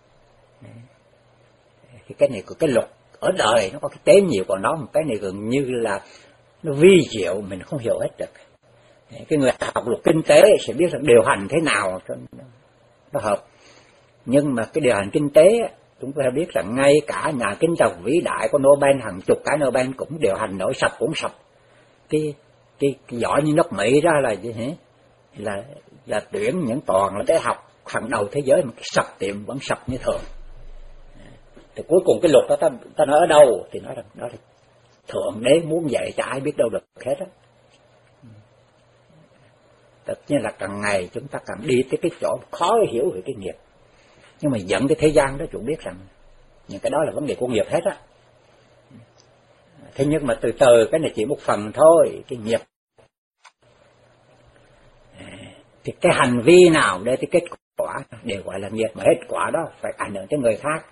Thì cái này của cái luật ở đời nó có cái tế nhị của nó, một cái này gần như là nó vi diệu, mình không hiểu hết được. Cái người học luật kinh tế sẽ biết rằng điều hành thế nào cho nó hợp. Nhưng mà cái điều hành kinh tế chúng ta biết rằng ngay cả nhà kinh tế vĩ đại của Nobel, hàng chục cái Nobel cũng điều hành nổi sập cũng sập. Cái giỏi như nước Mỹ ra là gì hả? Là tuyển những toàn là tế học hàng đầu thế giới mà cái sập tiệm vẫn sập như thường. Thì cuối cùng cái luật đó ta nói ở đâu thì nói rằng đó là thượng đế muốn dạy cho ai biết đâu được hết á. Tất nhiên là càng ngày chúng ta càng đi tới cái chỗ khó hiểu về cái nghiệp. Nhưng mà dẫn cái thế gian đó chúng biết rằng những cái đó là vấn đề của nghiệp hết á. Thế nhưng mà từ từ cái này chỉ một phần thôi, cái nghiệp. Thì cái hành vi nào để cái kết quả đều gọi là nghiệp, mà hết quả đó phải ảnh hưởng tới người khác.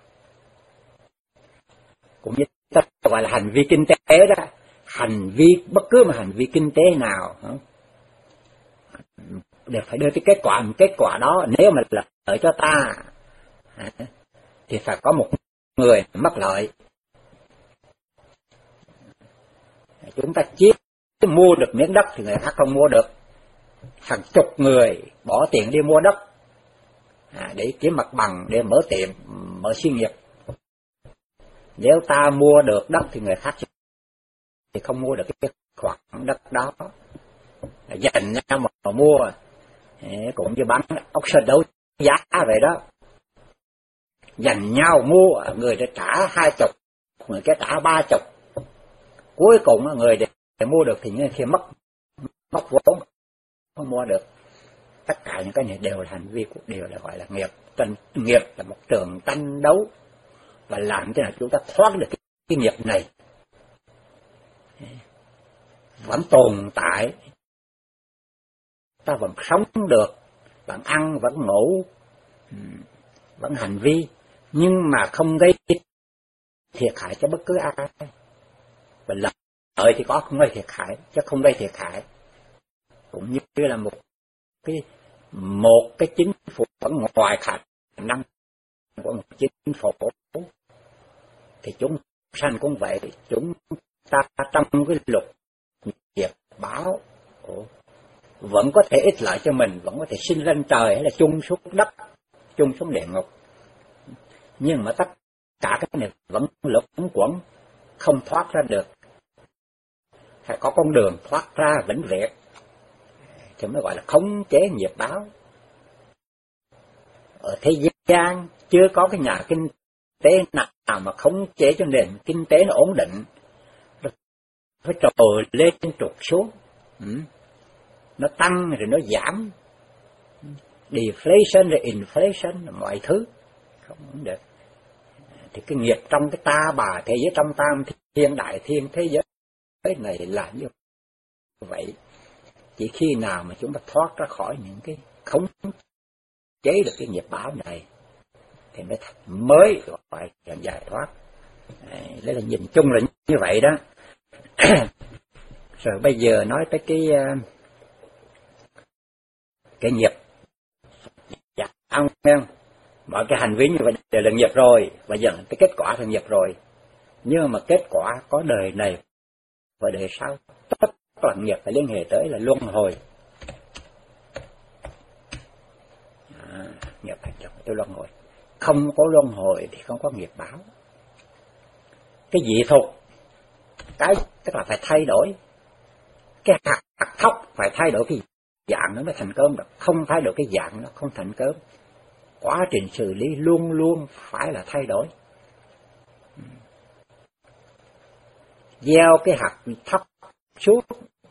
Cũng như ta gọi là hành vi kinh tế đó. Hành vi, bất cứ một hành vi kinh tế nào đều phải đưa tới kết quả. Kết quả đó nếu mà là lợi cho ta thì phải có một người mất lợi. Chúng ta chỉ mua được miếng đất thì người khác không mua được. Hàng chục người bỏ tiền đi mua đất để kiếm mặt bằng, để mở tiệm, mở xí nghiệp. Nếu ta mua được đất thì người khác thì không mua được cái khoản đất đó, dành ra mà mua cũng như bán auction đấu giá vậy đó, dành nhau mua, người đã trả 20, người kia trả 30, cuối cùng người để mua được thì khi mất vốn không mua được. Tất cả những cái này đều là hành vi của, đều là gọi là nghiệp. Nghiệp là một trường tranh đấu, và làm thế nào chúng ta thoát được cái nghiệp này, vẫn tồn tại, ta vẫn sống được, vẫn ăn, vẫn ngủ, vẫn hành vi, nhưng mà không gây thiệt hại cho bất cứ ai. Và lợi thì có, không gây thiệt hại, chứ không gây thiệt hại. Cũng như là một cái chính phủ vẫn ngoài khả năng của một chính phủ, thì chúng sanh cũng vậy. Chúng ta trong cái luật nghiệp báo vẫn có thể ích lợi cho mình, vẫn có thể sinh lên trời hay là chung xuống đất, chung xuống địa ngục, nhưng mà tất cả cái này vẫn luẩn quẩn, không thoát ra được. Phải có con đường thoát ra vĩnh viễn thì mới gọi là khống chế nghiệp báo. Ở thế gian chưa có cái nhà kinh tế nào mà khống chế cho nền kinh tế nó ổn định, phải trồi lên trục xuống, nó tăng rồi nó giảm, deflation rồi inflation, mọi thứ không được. Thì cái nghiệp trong cái ta bà thế giới, trong tam thiên đại thiên thế giới này là như vậy. Chỉ khi nào mà chúng ta thoát ra khỏi những cái khống chế được cái nghiệp báo này thì mới gọi là giải thoát. Đây là nhìn chung là như vậy đó. Rồi bây giờ nói tới cái nghiệp. Dạ, ông nghe không? Mọi cái hành vi như vậy đều là nghiệp rồi, và dần cái kết quả là nghiệp rồi. Nhưng mà kết quả có đời này và đời sau. Tất cả nghiệp phải liên hệ tới là luân hồi. Nghiệp thành trọng tới luân hồi. Không có luân hồi thì không có nghiệp báo. Cái dị thục, cái tức là phải thay đổi. Cái hạt thóc phải thay đổi cái dạng nó mới thành cơm được. Không thay đổi cái dạng nó không thành cơm. Quá trình xử lý luôn luôn phải là thay đổi. Gieo cái hạt thóc xuống,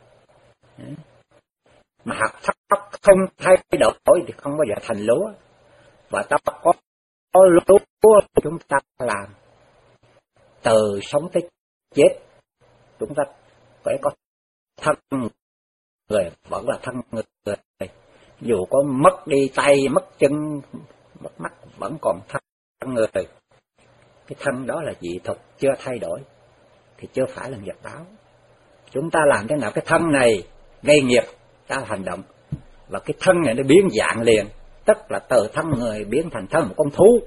mà hạt thóc không thay đổi thì không bao giờ thành lúa. Và ta có lúa chúng ta làm từ sống tới chết, chúng ta phải có thân người, vẫn là thân người. Dù có mất đi tay, mất chân, mất mắt, vẫn còn thân người. Cái thân đó là dị thục, chưa thay đổi thì chưa phải là nghiệp báo. Chúng ta làm thế nào cái thân này gây nghiệp, ta hành động, và cái thân này nó biến dạng liền, tức là từ thân người biến thành thân một con thú,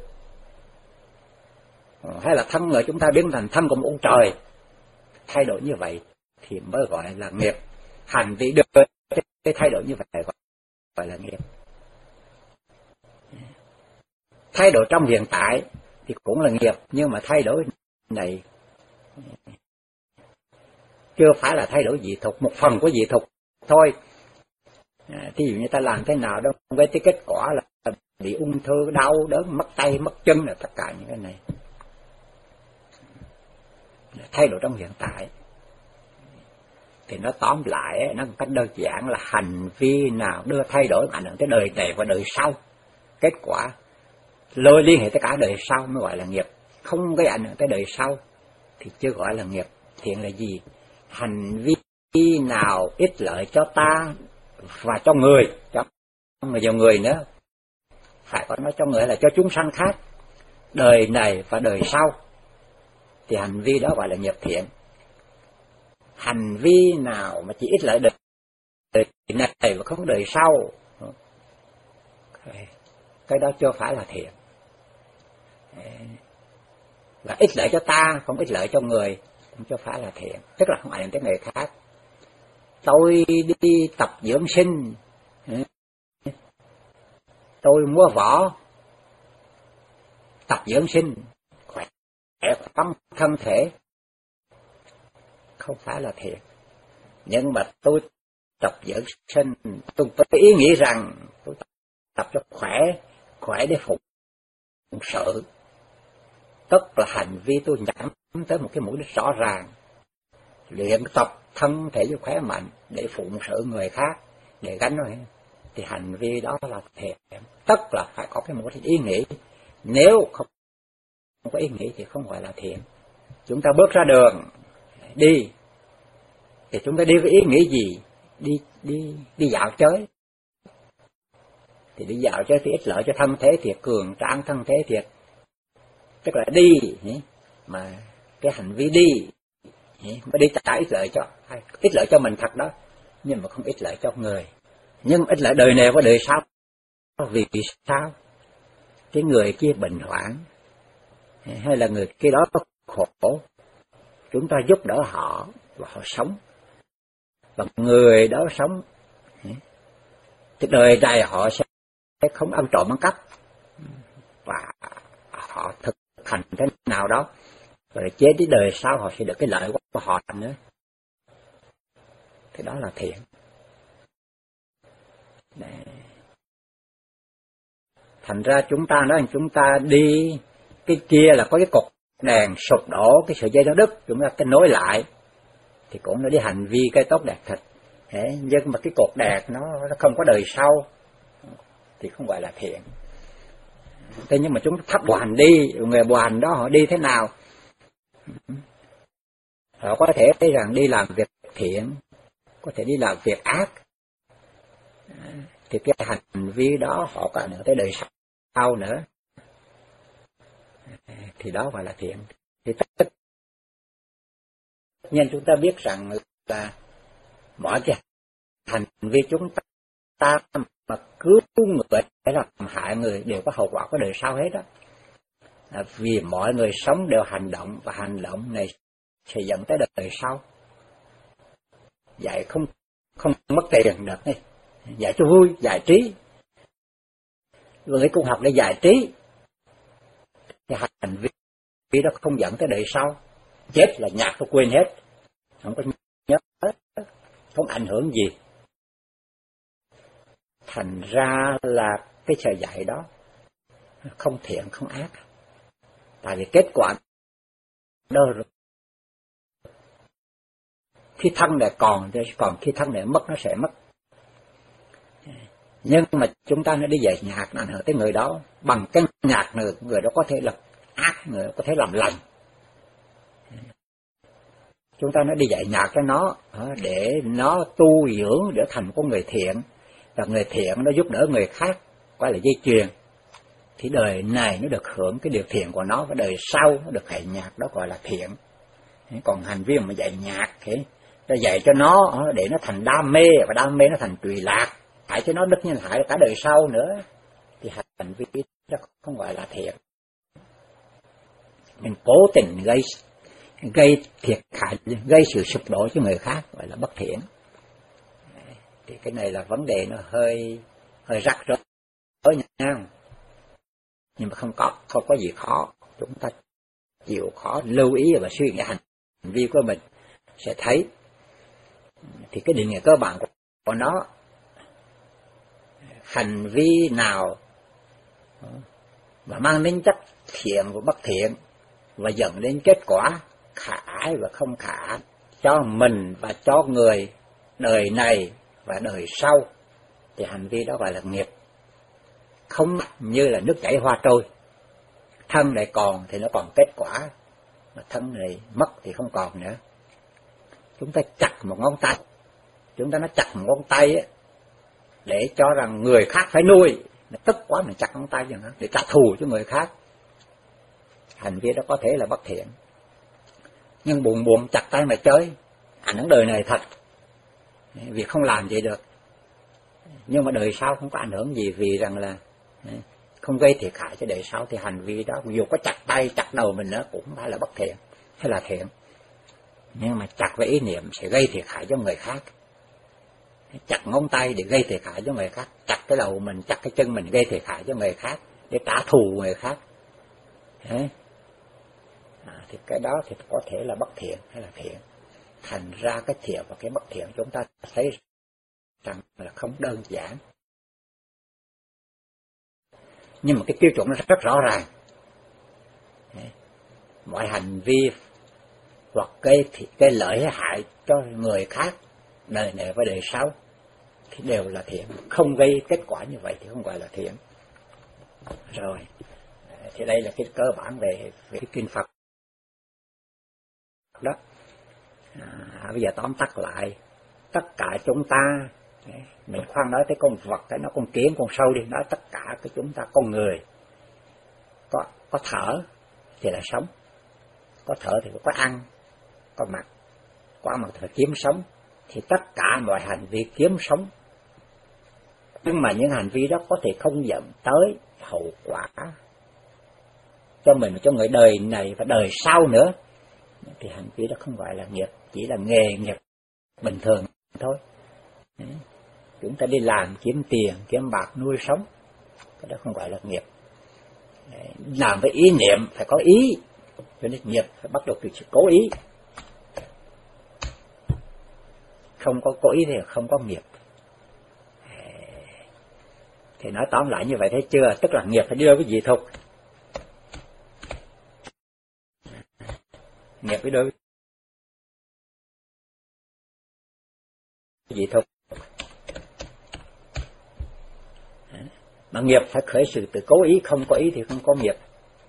hay là thân người chúng ta biến thành thân của một ông trời. Thay đổi như vậy thì mới gọi là nghiệp. Hành vi được cái thay đổi như vậy gọi là nghiệp. Thay đổi trong hiện tại thì cũng là nghiệp, nhưng mà thay đổi này chưa phải là thay đổi dị thục, một phần của dị thục thôi. Thí dụ như ta làm thế nào đó với cái kết quả là bị ung thư, đau đớn, mất tay, mất chân, là tất cả những cái này thay đổi trong hiện tại. Thì nó tóm lại, nó một cách đơn giản là hành vi nào đưa thay đổi ảnh hưởng tới đời này và đời sau. Kết quả lôi liên hệ tới cả đời sau mới gọi là nghiệp. Không gây ảnh hưởng tới đời sau thì chưa gọi là nghiệp. Thiện là gì? Hành vi nào ích lợi cho ta và cho người, cho nhiều người nữa. Phải có nói cho người là cho chúng sanh khác, đời này và đời sau, thì hành vi đó gọi là nghiệp thiện. Hành vi nào mà chỉ ích lợi đời này và không đời sau, cái đó chưa phải là thiện. Và ích lợi cho ta, không ích lợi cho người, cũng chưa phải là thiện. Tức là không ảnh hưởng tới người khác. Tôi đi tập dưỡng sinh, tôi mua võ, tập dưỡng sinh, khỏe khoắn thân thể, không phải là thiện. Nhưng mà tôi tập dưỡng sinh, tôi có ý nghĩ rằng tôi tập cho khỏe để phụng sự. Tức là hành vi tôi nhắm tới một cái mục đích rõ ràng, luyện tập thân thể cho khỏe mạnh để phụng sự người khác, để gánh nó, thì hành vi đó là thiện. Tức là phải có cái một ý nghĩ. Nếu không có ý nghĩ thì không gọi là thiện. Chúng ta bước ra đường đi thì chúng ta đi với ý nghĩ gì? Đi dạo chơi. Thì đi dạo chơi thì ích lợi cho thân thể thiệt, cường tráng thân thể thiệt. Tức là đi, mà cái hành vi đi mà đi trả ích lợi cho mình thật đó, nhưng mà không ích lợi cho người. Nhưng ích lợi đời này và đời sau. Vì sao? Cái người kia bệnh hoạn hay là người kia đó khổ, chúng ta giúp đỡ họ và họ sống, và người đó sống cái đời này họ sẽ không ăn trộm ăn cắp, và họ thực hành thế nào đó rồi chế đến đời sau họ sẽ được cái lợi của họ nữa. Thì đó là thiện. Thành ra chúng ta nói chúng ta đi cái kia là có cái cột đèn sụp đổ, cái sợi dây nó đứt, chúng ta cái nối lại thì cũng nó đi hành vi cái tốt đẹp thật. Nhưng mà cái cột đèn nó không có đời sau thì không gọi là thiện. Thế nhưng mà chúng ta thắp đoàn đi, người đoàn đó họ đi thế nào? Họ có thể thấy rằng đi làm việc thiện, có thể đi làm việc ác, thì cái hành vi đó họ còn nữa tới đời sau nữa, thì đó gọi là thiện. Thì tất nhiên chúng ta biết rằng là mọi cái hành vi chúng ta mà cứu người hay là hại người đều có hậu quả có đời sau hết đó. Vì mọi người sống đều hành động, và hành động này sẽ dẫn tới đời sau. Dạy không mất tiền được này, dạy cho vui, giải trí, người cũng học để giải trí, thì hành vi đó không dẫn tới đời sau. Chết là nhạc nó quên hết, không có nhớ, không ảnh hưởng gì. Thành ra là cái sợi dạy đó không thiện không ác, tại vì kết quả đó khi thân này còn khi thân này mất nó sẽ mất. Nhưng mà chúng ta nó đi dạy nhạc nó ảnh hưởng tới người đó, bằng cái nhạc người đó có thể là ác, người đó có thể làm lành. Chúng ta nó đi dạy nhạc cho nó để nó tu dưỡng để thành con người thiện, và người thiện nó giúp đỡ người khác, gọi là dây chuyền. Thì đời này nó được hưởng cái điều thiện của nó, và đời sau nó được dạy nhạc, đó gọi là thiện. Còn hành vi mà dạy nhạc thì ta dạy cho nó để nó thành đam mê, và đam mê nó thành tùy lạc, hại cho nó đức nhân hại cả đời sau nữa, thì hành vi đó không gọi là thiện. Mình cố tình gây thiệt hại, gây sự sụp đổ cho người khác gọi là bất thiện. Thì cái này là vấn đề nó hơi rắc rối nha. Nhưng mà không có gì khó, chúng ta chịu khó lưu ý và suy nghĩ hành vi của mình sẽ thấy. Thì cái định nghĩa cơ bản của nó, hành vi nào mà mang tính chất thiện và bất thiện và dẫn đến kết quả khả và không khả cho mình và cho người đời này và đời sau, thì hành vi đó gọi là nghiệp. Không như là nước chảy hoa trôi, thân này còn thì nó còn kết quả, mà thân này mất thì không còn nữa. Chúng ta chặt một ngón tay, chúng ta nó chặt một ngón tay ấy, để cho rằng người khác phải nuôi, tức quá mình chặt ngón tay cho nó để trả thù cho người khác. Hành vi đó có thể là bất thiện, nhưng buồn chặt tay mà chơi, ảnh hưởng đời này thật, vì không làm vậy được. Nhưng mà đời sau không có ảnh hưởng gì, vì rằng là không gây thiệt hại cho đời sau, thì hành vi đó dù có chặt tay chặt đầu mình nữa cũng phải là bất thiện hay là thiện. Nhưng mà chặt với ý niệm sẽ gây thiệt hại cho người khác, chặt ngón tay để gây thiệt hại cho người khác, chặt cái đầu mình, chặt cái chân mình gây thiệt hại cho người khác để trả thù người khác, thì cái đó thì có thể là bất thiện hay là thiện. Thành ra cái thiện và cái bất thiện chúng ta thấy rằng là không đơn giản. Nhưng mà cái tiêu chuẩn nó rất rõ ràng. Mọi hành vi hoặc cái lợi hại cho người khác, đời này và đời sau, thì đều là thiện. Không gây kết quả như vậy thì không gọi là thiện. Rồi, thì đây là cái cơ bản về cái kinh Phật đó. Bây giờ tóm tắt lại, tất cả chúng ta, mình khoan nói tới con vật, cái nó con kiến, con sâu đi, nói tất cả cái chúng ta, con người, có thở thì là sống, có thở thì có ăn, có mặc, có ăn mặc thì phải kiếm sống, thì tất cả mọi hành vi kiếm sống. Nhưng mà những hành vi đó có thể không dẫn tới hậu quả cho mình, cho người đời này và đời sau nữa, thì hành vi đó không gọi là nghiệp, chỉ là nghề nghiệp bình thường thôi. Chúng ta đi làm kiếm tiền, kiếm bạc nuôi sống, cái đó không gọi là nghiệp. Làm với ý niệm phải có ý, cho nên nghiệp phải bắt đầu từ sự cố ý. Không có cố ý thì không có nghiệp. Thì nói tóm lại như vậy thấy chưa? Tức là nghiệp phải đi đôi với dị thục. Nghiệp phải đôi với dị thục. Mà nghiệp phải khởi sự từ cố ý, không có ý thì không có nghiệp.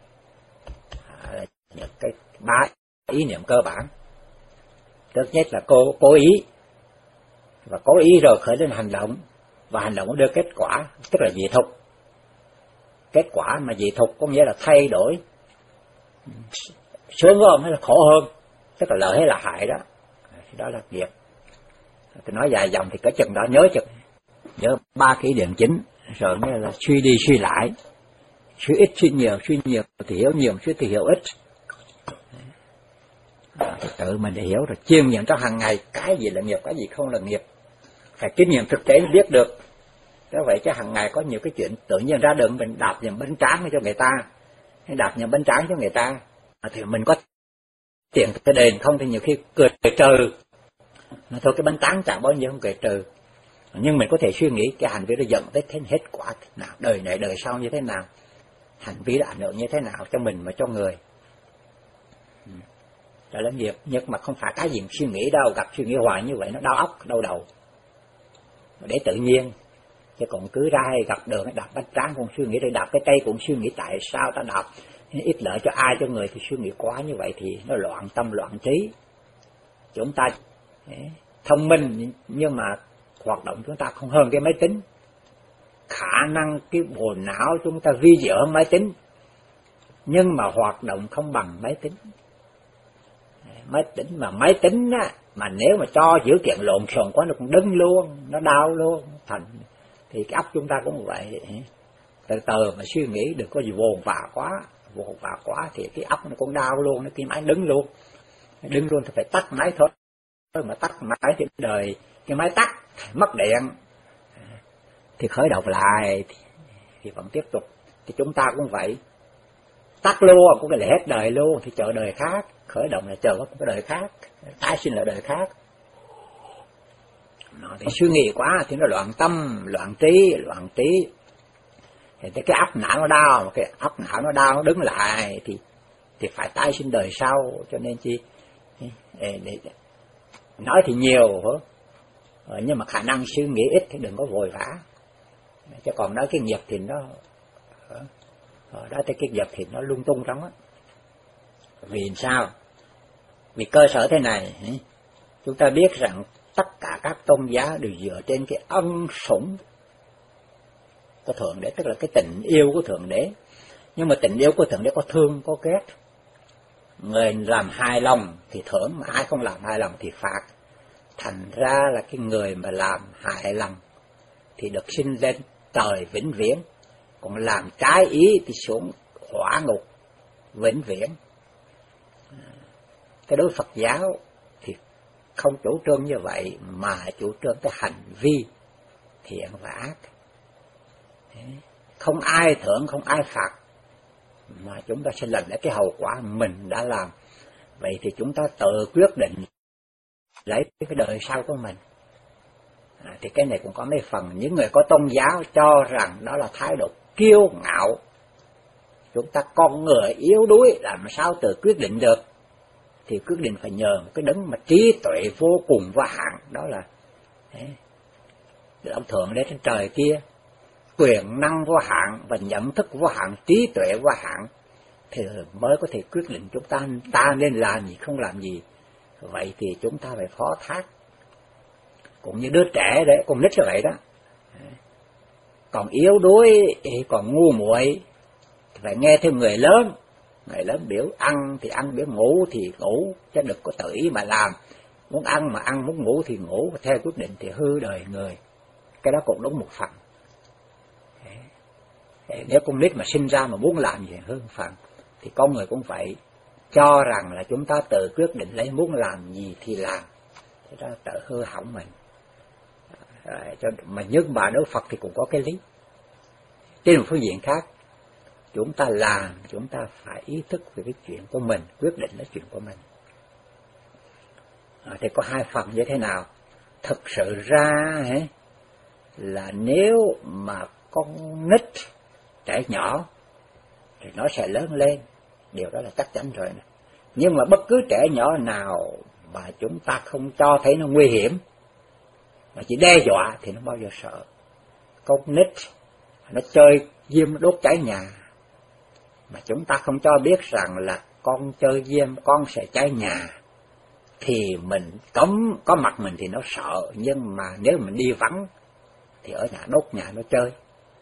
Cái ba ý niệm cơ bản. Trước nhất là cố ý, và cố ý rồi khởi lên hành động, và hành động đưa kết quả, tức là dị thục. Kết quả mà dị thục có nghĩa là thay đổi, sướng hơn hay là khổ hơn, tức là lợi hay là hại đó, thì đó là nghiệp. Tôi nói dài dòng thì cỡ chừng đó, nhớ ba cái ý niệm chính, rồi mới là suy đi suy lại, suy ít suy nhiều thì hiểu nhiều, suy thì hiểu ít. Thì tự mình để hiểu rồi chiêm nghiệm trong hàng ngày cái gì là nghiệp, cái gì không là nghiệp, phải kinh nghiệm thực tế mới biết được. Thế vậy chứ hàng ngày có nhiều cái chuyện tự nhiên ra đường mình đạp nhầm bánh tráng cho người ta, hay đạp nhầm bánh tráng cho người ta, thì mình có tiền cái đền không thì nhiều khi cười trừ, mà thôi cái bánh tráng chẳng bao nhiêu không cười trừ. Nhưng mình có thể suy nghĩ cái hành vi đó dẫn tới hết quả nào, đời này đời sau như thế nào, hành vi đó ảnh hưởng như thế nào cho mình và cho người. Đó là nghiệp. Nhưng mà không phải cái gì suy nghĩ đâu, gặp suy nghĩ hoài như vậy nó đau óc, đau đầu. Để tự nhiên, chứ còn cứ ra hay gặp đường đạp bánh tráng cũng suy nghĩ, rồi đạp cái cây cũng suy nghĩ tại sao ta đạp ít lợi cho ai cho người, thì suy nghĩ quá như vậy thì nó loạn tâm loạn trí. Chúng ta thông minh nhưng mà hoạt động chúng ta không hơn cái máy tính, khả năng cái bộ não chúng ta vi diệu hơn máy tính, nhưng mà hoạt động không bằng máy tính. Máy tính á, mà nếu mà cho dữ kiện lộn xộn quá nó cũng đứng luôn, nó đau luôn. Thì cái óc chúng ta cũng vậy, từ từ mà suy nghĩ đừng có gì vồn vả quá thì cái óc nó cũng đau luôn, cái máy đứng luôn thì phải tắt máy thôi. Mà tắt máy thì đời cái máy tắt mất điện thì khởi động lại thì vẫn tiếp tục. Thì chúng ta cũng vậy, tắt luôn cũng là hết đời luôn thì chờ đời khác, khởi động là chờ cái đời khác, tái sinh là đời khác. Thì suy nghĩ quá thì nó loạn tâm, loạn trí. Thì cái óc não nó đau, nó đứng lại thì phải tái sinh đời sau. Cho nên chi để nói thì nhiều nhưng mà khả năng suy nghĩ ít thì đừng có vội vã. Chứ còn nói cái nghiệp thì nó cái nghiệp thì nó lung tung trong á. Vì sao? Vì cơ sở thế này, chúng ta biết rằng tất cả các tôn giáo đều dựa trên cái ân sủng của Thượng Đế, tức là cái tình yêu của Thượng Đế. Nhưng mà tình yêu của Thượng Đế có thương, có ghét. Người làm hài lòng thì thưởng, mà ai không làm hài lòng thì phạt. Thành ra là cái người mà làm hài lòng thì được sinh lên trời vĩnh viễn, còn làm trái ý thì xuống hỏa ngục vĩnh viễn. Cái đối Phật giáo thì không chủ trương như vậy, mà chủ trương cái hành vi thiện và ác. Không ai thưởng, không ai phạt, mà chúng ta sẽ lãnh lấy cái hậu quả mình đã làm. Vậy thì chúng ta tự quyết định lấy cái đời sau của mình. Thì cái này cũng có mấy phần. Những người có tôn giáo cho rằng đó là thái độ kiêu ngạo. Chúng ta con người yếu đuối làm sao tự quyết định được, thì quyết định phải nhờ một cái đấng mà trí tuệ vô cùng vô hạn, đó là ông Thượng Đế trên trời kia, quyền năng vô hạn và nhận thức vô hạn, trí tuệ vô hạn, thì mới có thể quyết định chúng ta nên làm gì, không làm gì. Vậy thì chúng ta phải phó thác. Cũng như đứa trẻ đấy, con nít như vậy đó, còn yếu đuối, còn ngu muội, phải nghe theo người lớn. Người lớn biểu ăn thì ăn, biểu ngủ thì ngủ, chứ đừng có tự ý mà làm. Muốn ăn mà ăn, muốn ngủ thì ngủ, theo quyết định thì hư đời người. Cái đó cũng đúng một phần. Nếu con nít mà sinh ra mà muốn làm gì hư một phần, thì con người cũng vậy, cho rằng là chúng ta tự quyết định lấy muốn làm gì thì làm, thì đó tự hư hỏng mình. Mà nhưng mà Đức Phật thì cũng có cái lý. Trên một phương diện khác, chúng ta làm, chúng ta phải ý thức về cái chuyện của mình, quyết định là chuyện của mình. Thì có hai phần như thế nào? Thực sự ra là nếu mà con nít, trẻ nhỏ, thì nó sẽ lớn lên, điều đó là chắc chắn rồi. Nhưng mà bất cứ trẻ nhỏ nào mà chúng ta không cho thấy nó nguy hiểm, mà chỉ đe dọa thì nó bao giờ sợ. Con nít nó chơi diêm đốt cháy nhà, mà chúng ta không cho biết rằng là con chơi diêm con sẽ cháy nhà, thì mình cấm có mặt mình thì nó sợ, nhưng mà nếu mình đi vắng thì ở nhà đốt nhà nó chơi.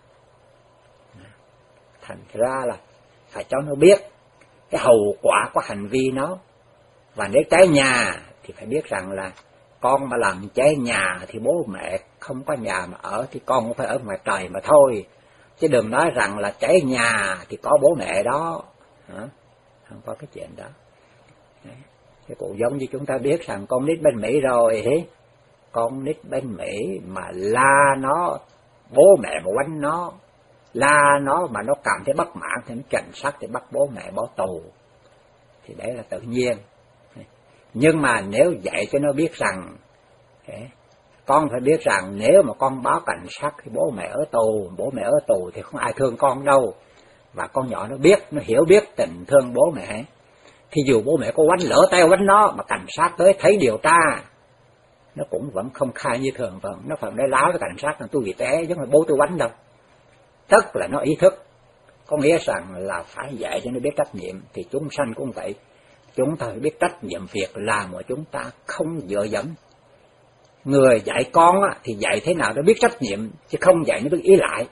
Thành ra là phải cho nó biết cái hậu quả của hành vi nó. Và nếu cháy nhà thì phải biết rằng là con mà làm cháy nhà thì bố mẹ không có nhà mà ở, thì con cũng phải ở ngoài trời mà thôi. Chứ đừng nói rằng là cháy nhà thì có bố mẹ đó. Không có cái chuyện đó. Cái cũng giống như chúng ta biết rằng con nít bên Mỹ rồi, con nít bên Mỹ mà la nó, bố mẹ mà quánh nó, la nó mà nó cảm thấy bất mãn thì nó cảnh sát thì bắt bố mẹ bỏ tù. Thì đấy là tự nhiên. Nhưng mà nếu dạy cho nó biết rằng, con phải biết rằng nếu mà con báo cảnh sát thì bố mẹ ở tù thì không ai thương con đâu. Và con nhỏ nó biết, nó hiểu biết tình thương bố mẹ. Thì dù bố mẹ có quánh lỡ tay quánh nó, mà cảnh sát tới thấy điều tra, nó cũng vẫn không khai như thường. Nó phải nói láo với cảnh sát là tôi bị té, chứ không phải bố tôi quánh đâu. Tức là nó ý thức, có nghĩa rằng là phải dạy cho nó biết trách nhiệm. Thì chúng sanh cũng vậy, chúng ta phải biết trách nhiệm việc làm mà chúng ta không dựa dẫm. Người dạy con thì dạy thế nào nó biết trách nhiệm, chứ không dạy nó biết ý lại.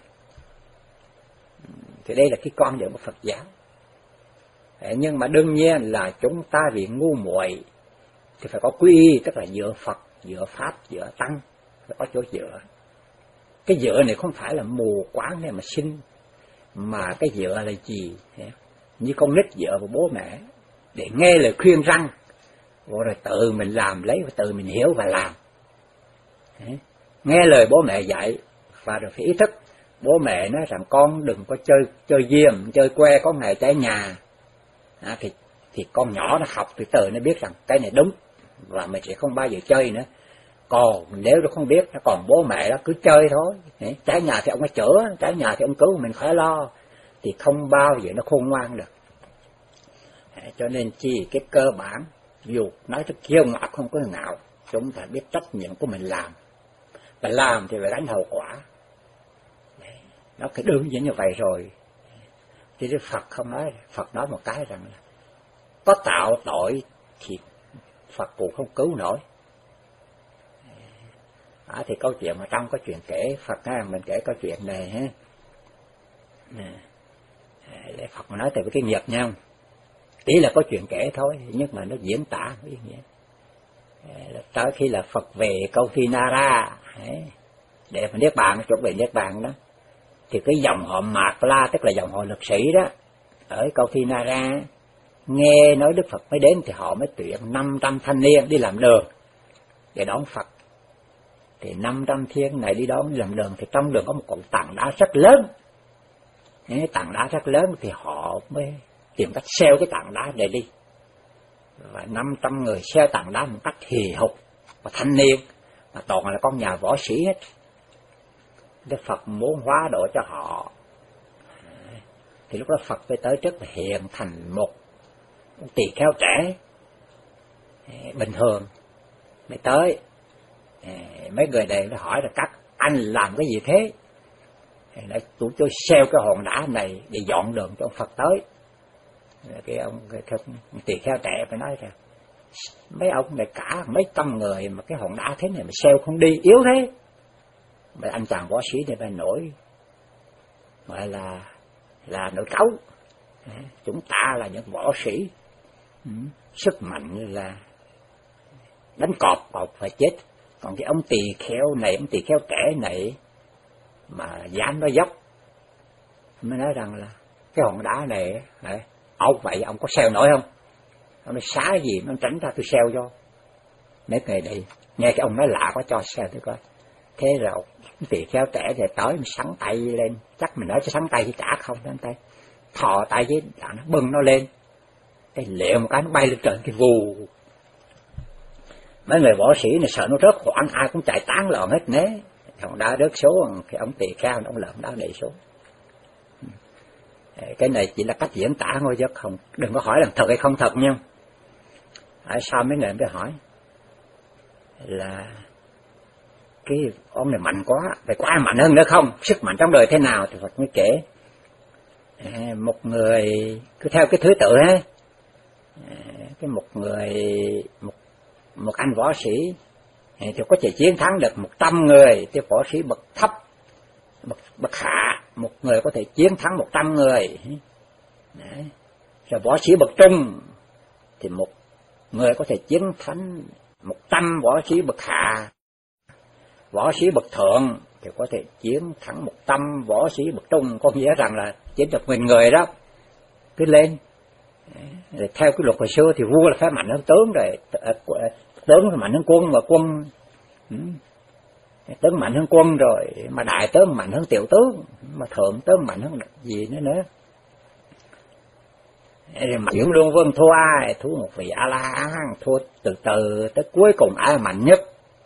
Thì đây là cái con dạy của Phật giáo. Nhưng mà đương nhiên là chúng ta vì ngu muội thì phải có quy y, tức là dựa Phật, dựa Pháp, dựa Tăng, phải có chỗ dựa. Cái dựa này không phải là mù quáng để mà sinh, mà cái dựa là gì? Như con nít dựa vào bố mẹ để nghe lời khuyên răn, rồi tự mình làm lấy và tự mình hiểu và làm. Nghe lời bố mẹ dạy và rồi phải ý thức. Bố mẹ nói rằng con đừng có chơi diêm, chơi que, có ngày cháy nhà. Thì con nhỏ nó học từ từ nó biết rằng cái này đúng, và mình sẽ không bao giờ chơi nữa. Còn nếu nó không biết, nó còn bố mẹ nó cứ chơi thôi. Cháy nhà thì ông ấy chữa, cháy nhà thì ông cứu, mình khỏi lo. Thì không bao giờ nó khôn ngoan được. Cho nên chỉ cái cơ bản, dù nói tới kiêu ngạo không có ngạo, chúng ta biết trách nhiệm của mình làm. Và làm thì phải đánh hậu quả. Nó cái đơn giản như vậy rồi. Thì Đức Phật không nói, Phật nói một cái rằng là có tạo tội thì Phật cũng không cứu nổi. Thì câu chuyện mà trong có chuyện kể Phật mình kể câu chuyện này để Phật mà nói về cái nghiệp nhau. Ý là có chuyện kể thôi, nhưng mà nó diễn tả ý nghĩa. Tới khi là Phật về câu Thi Nara để mà Niết Bàn, chuẩn bị Niết Bàn đó, thì cái dòng họ Mạc La, tức là dòng họ lực sĩ đó, ở câu Thi Nara nghe nói Đức Phật mới đến, thì họ mới tuyển 500 thanh niên đi làm đường để đón Phật. Thì 500 thiên này đi đón làm đường, thì trong đường có một cọng tảng đá rất lớn. Tảng đá rất lớn thì họ mới tìm cách xeo cái tảng đá để đi. Và 500 người xeo tảng đá một cách hì hục, và thanh niên, mà toàn là con nhà võ sĩ hết. Đức Phật muốn hóa độ cho họ, thì lúc đó Phật phải tới trước và hiện thành một tỳ kheo trẻ bình thường mới tới. Mấy người này nó hỏi là các anh làm cái gì thế? Nói tôi xeo cái hòn đá này để dọn đường cho ông Phật tới. Cái ông tỳ kheo trẻ phải nói rằng mấy ông này cả mấy trăm người mà cái hòn đá thế này mà xeo không đi, yếu thế. Mà anh chàng võ sĩ này phải nổi, gọi là nổi cáu. Chúng ta là những võ sĩ, sức mạnh là đánh cọp phải chết. Còn cái ông tỳ kheo này, ông tỳ kheo trẻ này mà dám nói dốc, mới nói rằng là cái hòn đá này, ông vậy ông có xeo nổi không? Ông nói xá gì nó tránh ra tôi xeo cho. Mấy người này nghe cái ông nói lạ quá cho xeo tôi coi. Thế rồi tỳ kheo trẻ thì tới mình sắn tay lên, chắc mình nói cho sắn tay thì chả không sắn tay, thò tay với nó bưng nó lên, cái liệu một cái nó bay lên trời cái vù. Mấy người võ sĩ này sợ nó rớt khoảng, ai cũng chạy tán loạn hết né. Còn đã rớt xuống, cái ông tỳ kheo ông lợn đó đẩy xuống. Cái này chỉ là cách diễn tả thôi chứ không, đừng có hỏi là thật hay không thật nha. Sao mấy người mới hỏi là cái ông này mạnh quá, vậy có ai mạnh hơn nữa không? Sức mạnh trong đời thế nào? Thì Phật mới kể. Một người cứ theo cái thứ tự ha. Cái một anh võ sĩ thì có thể chiến thắng được 100 người, cái võ sĩ bậc thấp, bậc hạ, một người có thể chiến thắng 100 người. Đấy. Rồi võ sĩ bậc trung thì một người có thể chiến thắng 100 võ sĩ bậc hạ. Võ sĩ bậc thượng thì có thể chiến thắng 100 võ sĩ bậc trung, có nghĩa rằng là chiến được 1000 người đó. Cứ lên. Rồi theo cái luật hồi xưa thì vua là phải mạnh hơn tướng rồi, tướng phải mạnh hơn quân, mà quân tướng mạnh hơn quân rồi, mà đại tướng mạnh hơn tiểu tướng, mà thượng tướng mạnh hơn gì nữa. Rồi mà Dưỡng Luân Vân thua ai? Thua một vị A La Hán, thua từ từ tới cuối cùng ai mạnh nhất?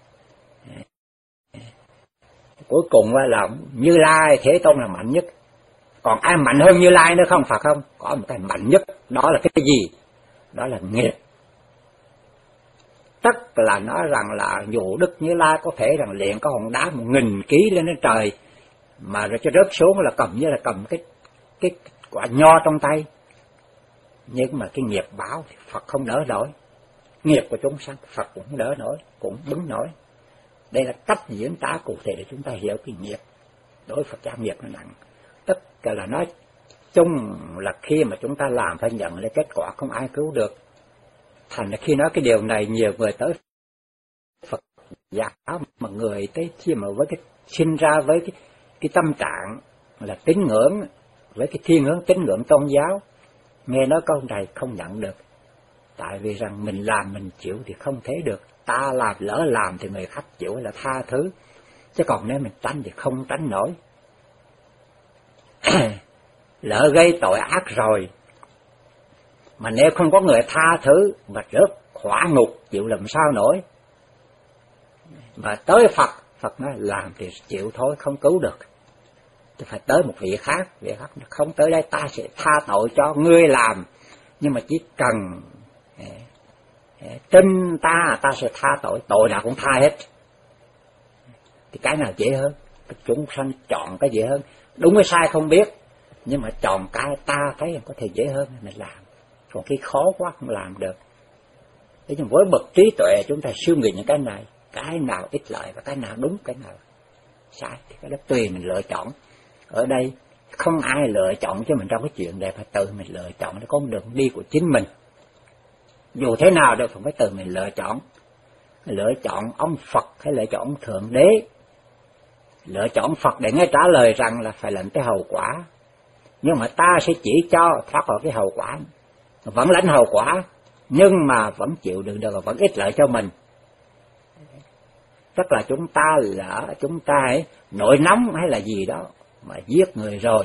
Cuối cùng là Như Lai Thế Tôn là mạnh nhất. Còn ai mạnh hơn Như Lai nữa không? Phải không? Có một cái mạnh nhất, đó là cái gì? Đó là nghiệp. Tức là nói rằng là dù Đức Như Lai có thể rằng liền có hòn đá 1000 ký lên đến trời, mà rồi cho rớt xuống là cầm như là cầm cái quả nho trong tay. Nhưng mà cái nghiệp báo thì Phật không đỡ nổi. Nghiệp của chúng sanh Phật cũng không đỡ nổi, cũng đứng nổi. Đây là cách diễn tả cụ thể để chúng ta hiểu cái nghiệp. Đối với Phật giáo nghiệp nó nặng. Tất cả là nói chung là khi mà chúng ta làm phải nhận lấy kết quả không ai cứu được. Thành là khi nói cái điều này nhiều người tới Phật giáo mà người tới khi mà với cái sinh ra với cái tâm trạng là tín ngưỡng, với cái thiên hướng tín ngưỡng tôn giáo, nghe nói câu này không nhận được. Tại vì rằng mình làm mình chịu thì không thế được. Ta làm lỡ làm thì người khác chịu là tha thứ. Chứ còn nếu mình tránh thì không tránh nổi. Lỡ gây tội ác rồi, mà nếu không có người tha thứ mà rớt hỏa ngục chịu làm sao nổi. Mà tới Phật nói làm thì chịu thôi, không cứu được. Thì phải tới một vị khác không tới đây ta sẽ tha tội cho ngươi làm, nhưng mà chỉ cần tin ta sẽ tha tội nào cũng tha hết. Thì cái nào dễ hơn? Chúng sanh chọn cái dễ hơn. Đúng hay sai không biết, nhưng mà chọn cái ta thấy có thể dễ hơn mình làm. Còn cái khó quá không làm được. Thế nhưng với bậc trí tuệ chúng ta suy nghĩ những cái này, cái nào ích lợi và cái nào đúng, cái nào sai thì cái đó tùy mình lựa chọn. Ở đây không ai lựa chọn cho mình trong cái chuyện này, phải tự mình lựa chọn để có một đường đi của chính mình. Dù thế nào đều phải tự mình lựa chọn. Lựa chọn ông Phật hay lựa chọn ông Thượng Đế. Lựa chọn Phật để nghe trả lời rằng là phải lãnh cái hậu quả. Nhưng mà ta sẽ chỉ cho thoát khỏi cái hậu quả, vẫn lãnh hậu quả, nhưng mà vẫn chịu đựng được và vẫn ích lợi cho mình. Tức là chúng ta nổi nóng hay là gì đó mà giết người rồi,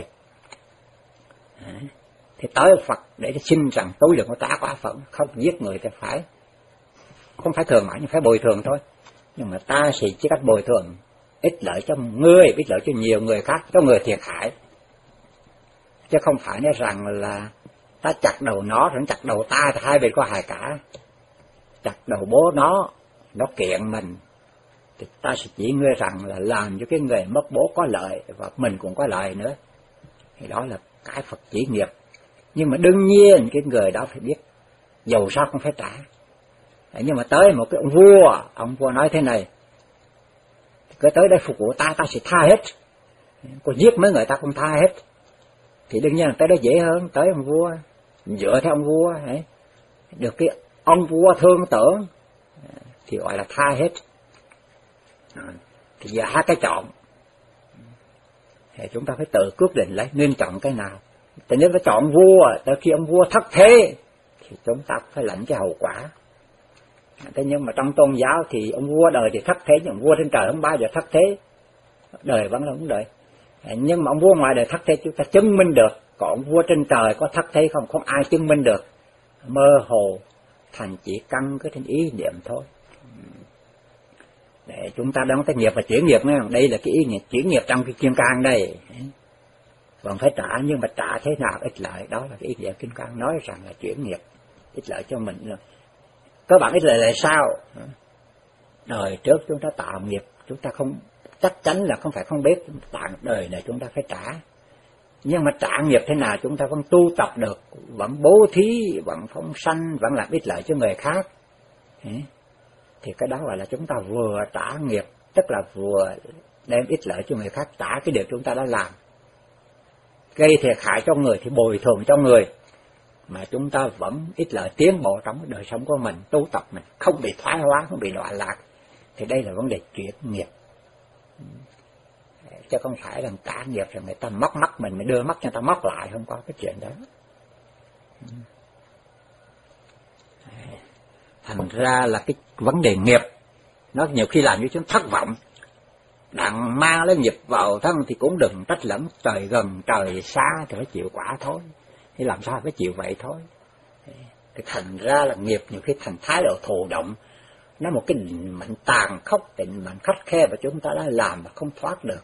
thì tới Phật để xin rằng tôi đừng có trả quả phận, không giết người thì phải, không phải thường mãi nhưng phải bồi thường thôi. nhưng mà ta sẽ chỉ cách bồi thường ích lợi cho người, ích lợi cho nhiều người khác, cho người thiệt hại, chứ không phải nói rằng là ta chặt đầu nó rồi chặt đầu ta thì hai bên có hại cả. Chặt đầu bố nó kiện mình thì ta sẽ chỉ ngươi rằng là làm cho cái người mất bố có lợi và mình cũng có lợi nữa, thì đó là cái Phật chỉ nghiệp. Nhưng mà đương nhiên cái người đó phải biết dầu sao cũng phải trả. Nhưng mà tới một cái ông vua nói thế này, cứ tới đây phục vụ ta sẽ tha hết, có giết mấy người ta không tha hết, thì đương nhiên là tới đó dễ hơn. Tới ông vua, dựa theo ông vua ấy, được cái ông vua thương tưởng thì gọi là tha hết. Thì giờ hai cái chọn thì chúng ta phải tự quyết định lấy nên chọn cái nào. Thì nếu phải chọn vua, tới khi ông vua thất thế thì chúng ta phải lãnh cái hậu quả. Thế nhưng mà trong tôn giáo thì ông vua đời thì thất thế, nhưng ông vua trên trời không bao giờ thất thế, đời vẫn là ông đời. Nhưng mà ông vua ngoài đời thất thế chúng ta chứng minh được, còn ông vua trên trời có thất thế không ai chứng minh được, mơ hồ, thành chỉ căn cứ trên ý niệm thôi. Để chúng ta đóng cái nghiệp và chuyển nghiệp nghe, đây là cái ý nghĩa chuyển nghiệp trong cái Kim Cang đây. Còn phải trả, nhưng mà trả thế nào ích lợi, đó là cái ý nghĩa Kim Cang nói rằng là chuyển nghiệp ích lợi cho mình. Các bạn ích lợi là sao? Đời trước chúng ta tạo nghiệp, chúng ta không chắc chắn là không phải không biết, tạng đời này chúng ta phải trả. Nhưng mà trả nghiệp thế nào chúng ta vẫn tu tập được, vẫn bố thí, vẫn phóng sanh, vẫn làm ích lợi cho người khác. Thì cái đó gọi là chúng ta vừa trả nghiệp, tức là vừa đem ích lợi cho người khác, trả cái điều chúng ta đã làm. Gây thiệt hại cho người thì bồi thường cho người, mà chúng ta vẫn ích lợi tiến bộ trong đời sống của mình, tu tập mình, không bị thoái hóa, không bị loạn lạc. Thì đây là vấn đề chuyển nghiệp. Chứ không phải là trả nghiệp rồi người ta móc mắt mình đưa mắt cho người ta móc lại, không có cái chuyện đó. Thành ra là cái vấn đề nghiệp nó nhiều khi làm cho chúng thất vọng. Đặng mang lấy nghiệp vào thân thì cũng đừng trách lẫn, trời gần trời xa thì phải chịu quả thôi. Thì làm sao phải chịu vậy thôi. Thì thành ra là nghiệp nhiều khi thành thái độ thụ động, nó một cái định mệnh tàn khốc, định mệnh khắt khe mà chúng ta đã làm mà không thoát được.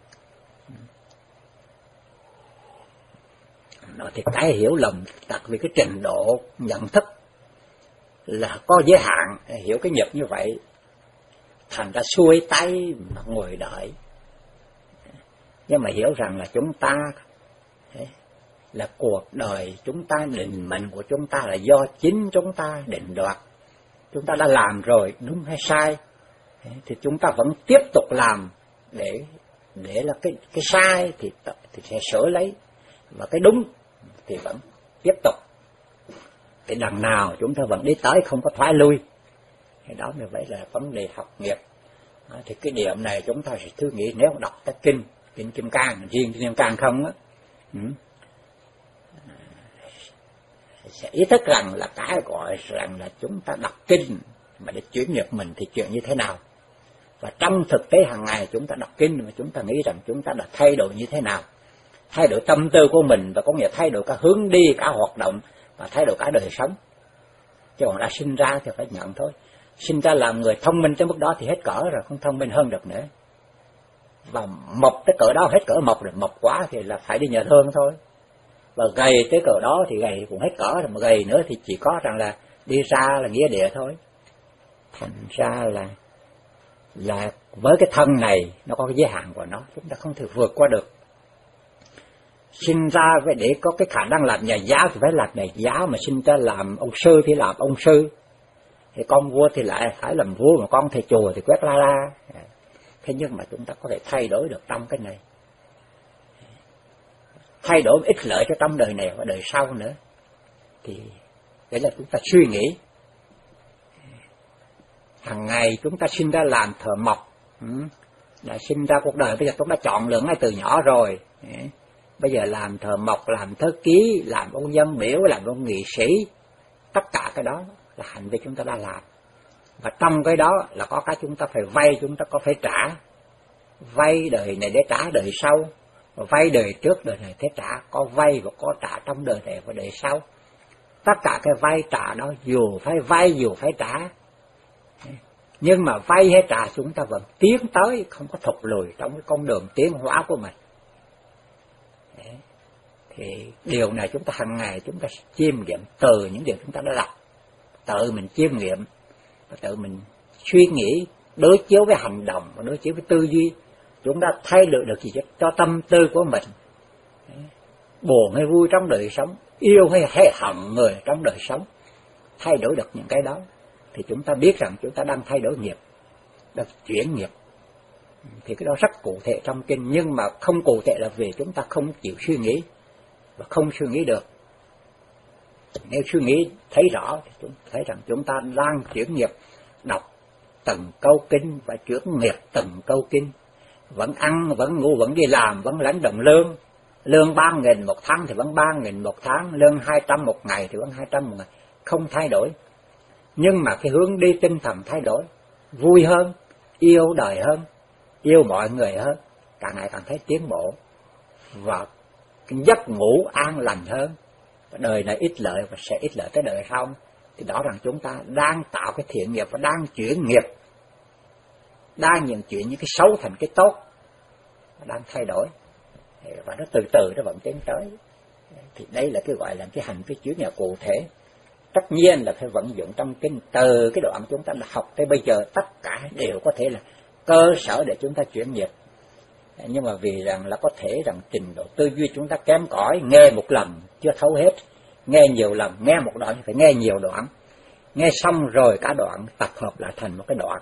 Nó thì cái hiểu lầm đặc biệt cái trình độ nhận thức là có giới hạn, hiểu cái nghiệp như vậy, thành ra xuôi tay mà ngồi đợi. Nhưng mà hiểu rằng là chúng ta là cuộc đời chúng ta, định mệnh của chúng ta là do chính chúng ta định đoạt. Chúng ta đã làm rồi, đúng hay sai, thì chúng ta vẫn tiếp tục làm để là cái sai thì sẽ sửa lấy, và cái đúng thì vẫn tiếp tục. Thì đằng nào chúng ta vẫn đi tới, không có thoái lui. Thì đó như vậy là vấn đề học nghiệp. Thì cái điểm này chúng ta sẽ thư nghĩ, nếu đọc cái kinh Kim Cang, riêng Kim Cang không á, sẽ ý thức rằng là cái gọi rằng là chúng ta đọc kinh mà để chuyển nghiệp mình thì chuyện như thế nào. Và trong thực tế hàng ngày chúng ta đọc kinh mà chúng ta nghĩ rằng chúng ta đã thay đổi như thế nào. Thay đổi tâm tư của mình, và có nghĩa thay đổi cả hướng đi, cả hoạt động, và thay đổi cả đời sống. Chứ còn đã sinh ra thì phải nhận thôi. Sinh ra làm người thông minh tới mức đó thì hết cỡ rồi, không thông minh hơn được nữa. Và mộc tới cỡ đó hết cỡ mộc rồi, mộc quá thì là phải đi nhờ thương thôi. Và gầy tới cỡ đó thì gầy cũng hết cỡ rồi, mà gầy nữa thì chỉ có rằng là đi ra là nghĩa địa thôi. Thành ra là với cái thân này nó có cái giới hạn của nó, chúng ta không thể vượt qua được. Sinh ra để có cái khả năng làm nhà giáo thì phải làm nhà giáo, mà sinh ra làm ông sư thì làm ông sư. Thì con vua thì lại phải làm vua, mà con thầy chùa thì quét la la. Thế nhưng mà chúng ta có thể thay đổi được trong cái này, thay đổi ích lợi cho trong đời này và đời sau nữa. Thì đấy là chúng ta suy nghĩ. Hàng ngày chúng ta sinh ra làm thợ mộc, đã sinh ra cuộc đời bây giờ chúng ta chọn lựa ngay từ nhỏ rồi. Bây giờ làm thợ mộc, làm thơ ký, làm ông dân biểu, làm ông nghị sĩ, tất cả cái đó là hành vi chúng ta đã làm. Và trong cái đó là có cái chúng ta phải vay, chúng ta có phải trả. Vay đời này để trả đời sau, và vay đời trước đời này để trả. Có vay và có trả trong đời này và đời sau. Tất cả cái vay trả đó dù phải vay dù phải trả. Nhưng mà vay hay trả chúng ta vẫn tiến tới, không có thụt lùi trong cái con đường tiến hóa của mình. Đấy. Thì điều này chúng ta hàng ngày chúng ta chiêm nghiệm từ những điều chúng ta đã đọc, tự mình chiêm nghiệm, tự mình suy nghĩ, đối chiếu với hành động và đối chiếu với tư duy, chúng ta thay đổi được gì cho tâm tư của mình. Đấy. Buồn hay vui trong đời sống, yêu hay hận người trong đời sống, thay đổi được những cái đó thì chúng ta biết rằng chúng ta đang thay đổi nghiệp, đang chuyển nghiệp. Thì cái đó rất cụ thể trong kinh, nhưng mà không cụ thể là vì chúng ta không chịu suy nghĩ và không suy nghĩ được. Nếu suy nghĩ thấy rõ thì chúng thấy rằng chúng ta đang chuyển nghiệp, đọc từng câu kinh và chuyển nghiệp từng câu kinh, vẫn ăn, vẫn ngủ, vẫn đi làm, vẫn lãnh đồng lương. Lương 3.000 một tháng thì vẫn 3.000 một tháng, lương 200 một ngày thì vẫn 200 một ngày, không thay đổi. Nhưng mà cái hướng đi tinh thần thay đổi, vui hơn, yêu đời hơn, yêu mọi người hơn, càng ngày càng thấy tiến bộ, và cái giấc ngủ an lành hơn. Đời này ít lợi và sẽ ít lợi tới đời sau. Thì đó rằng chúng ta đang tạo cái thiện nghiệp và đang chuyển nghiệp, đang nhận chuyển những cái xấu thành cái tốt, đang thay đổi, và nó từ từ nó vẫn tiến tới. Thì đây là cái gọi là cái hành cái chuyển nghiệp cụ thể. Tất nhiên là phải vận dụng trong kinh, từ cái đoạn chúng ta đã học tới bây giờ tất cả đều có thể là cơ sở để chúng ta chuyển nghiệp. Nhưng mà vì rằng là có thể rằng trình độ tư duy chúng ta kém cỏi, nghe một lần chưa thấu hết, nghe nhiều lần, nghe một đoạn phải nghe nhiều đoạn, nghe xong rồi cả đoạn tập hợp lại thành một cái đoạn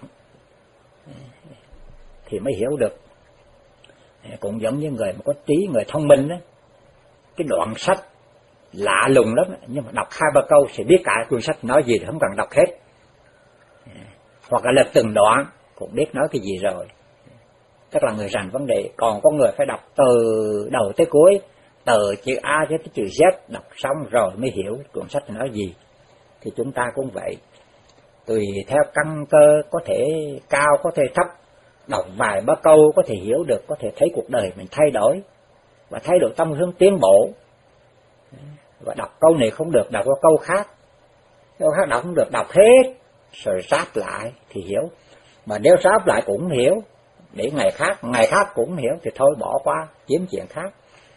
thì mới hiểu được. Cũng giống như người mà có trí, người thông minh đó, cái đoạn sách lạ lùng lắm, nhưng mà đọc 2-3 câu sẽ biết cả cuốn sách nói gì thì không cần đọc hết. Hoặc là từng đoạn cũng biết nói cái gì rồi. Tức là người rành vấn đề. Còn có người phải đọc từ đầu tới cuối, từ chữ A tới chữ Z, đọc xong rồi mới hiểu cuốn sách nói gì. Thì chúng ta cũng vậy, tùy theo căn cơ, có thể cao, có thể thấp, đọc vài ba câu có thể hiểu được, có thể thấy cuộc đời mình thay đổi, và thay đổi tâm hướng tiến bộ. Và đọc câu này không được, đọc câu khác, câu khác đọc không được, đọc hết rồi ráp lại thì hiểu. Mà nếu ráp lại cũng hiểu, để ngày khác cũng hiểu thì thôi bỏ qua, kiếm chuyện khác.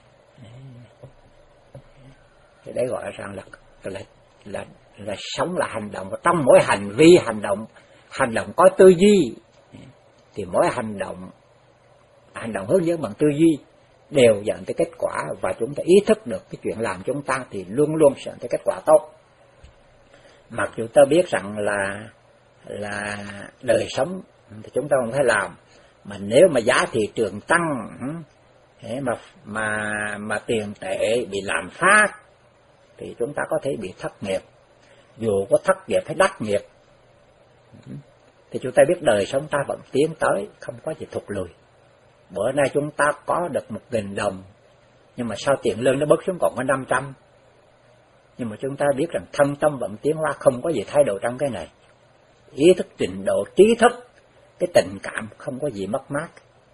Thì đấy gọi rằng là sống là hành động, và trong mỗi hành vi hành động có tư duy, thì mỗi hành động hướng dẫn bằng tư duy đều dẫn tới kết quả, và chúng ta ý thức được cái chuyện làm chúng ta thì luôn luôn sẽ dẫn tới kết quả tốt. Mặc dù ta biết rằng là đời sống thì chúng ta không phải làm, mà nếu mà giá thị trường tăng, mà tiền tệ bị lạm phát thì chúng ta có thể bị thất nghiệp. Dù có thất nghiệp hay đắc nghiệp thì chúng ta biết đời sống ta vẫn tiến tới, không có gì thụt lùi. Bữa nay chúng ta có được 1.000 đồng, nhưng mà sau tiền lương nó bớt xuống còn có 500. Nhưng mà chúng ta biết rằng thân tâm vẫn tiến hóa, không có gì thay đổi trong cái này. Ý thức, trình độ, trí thức, cái tình cảm không có gì mất mát.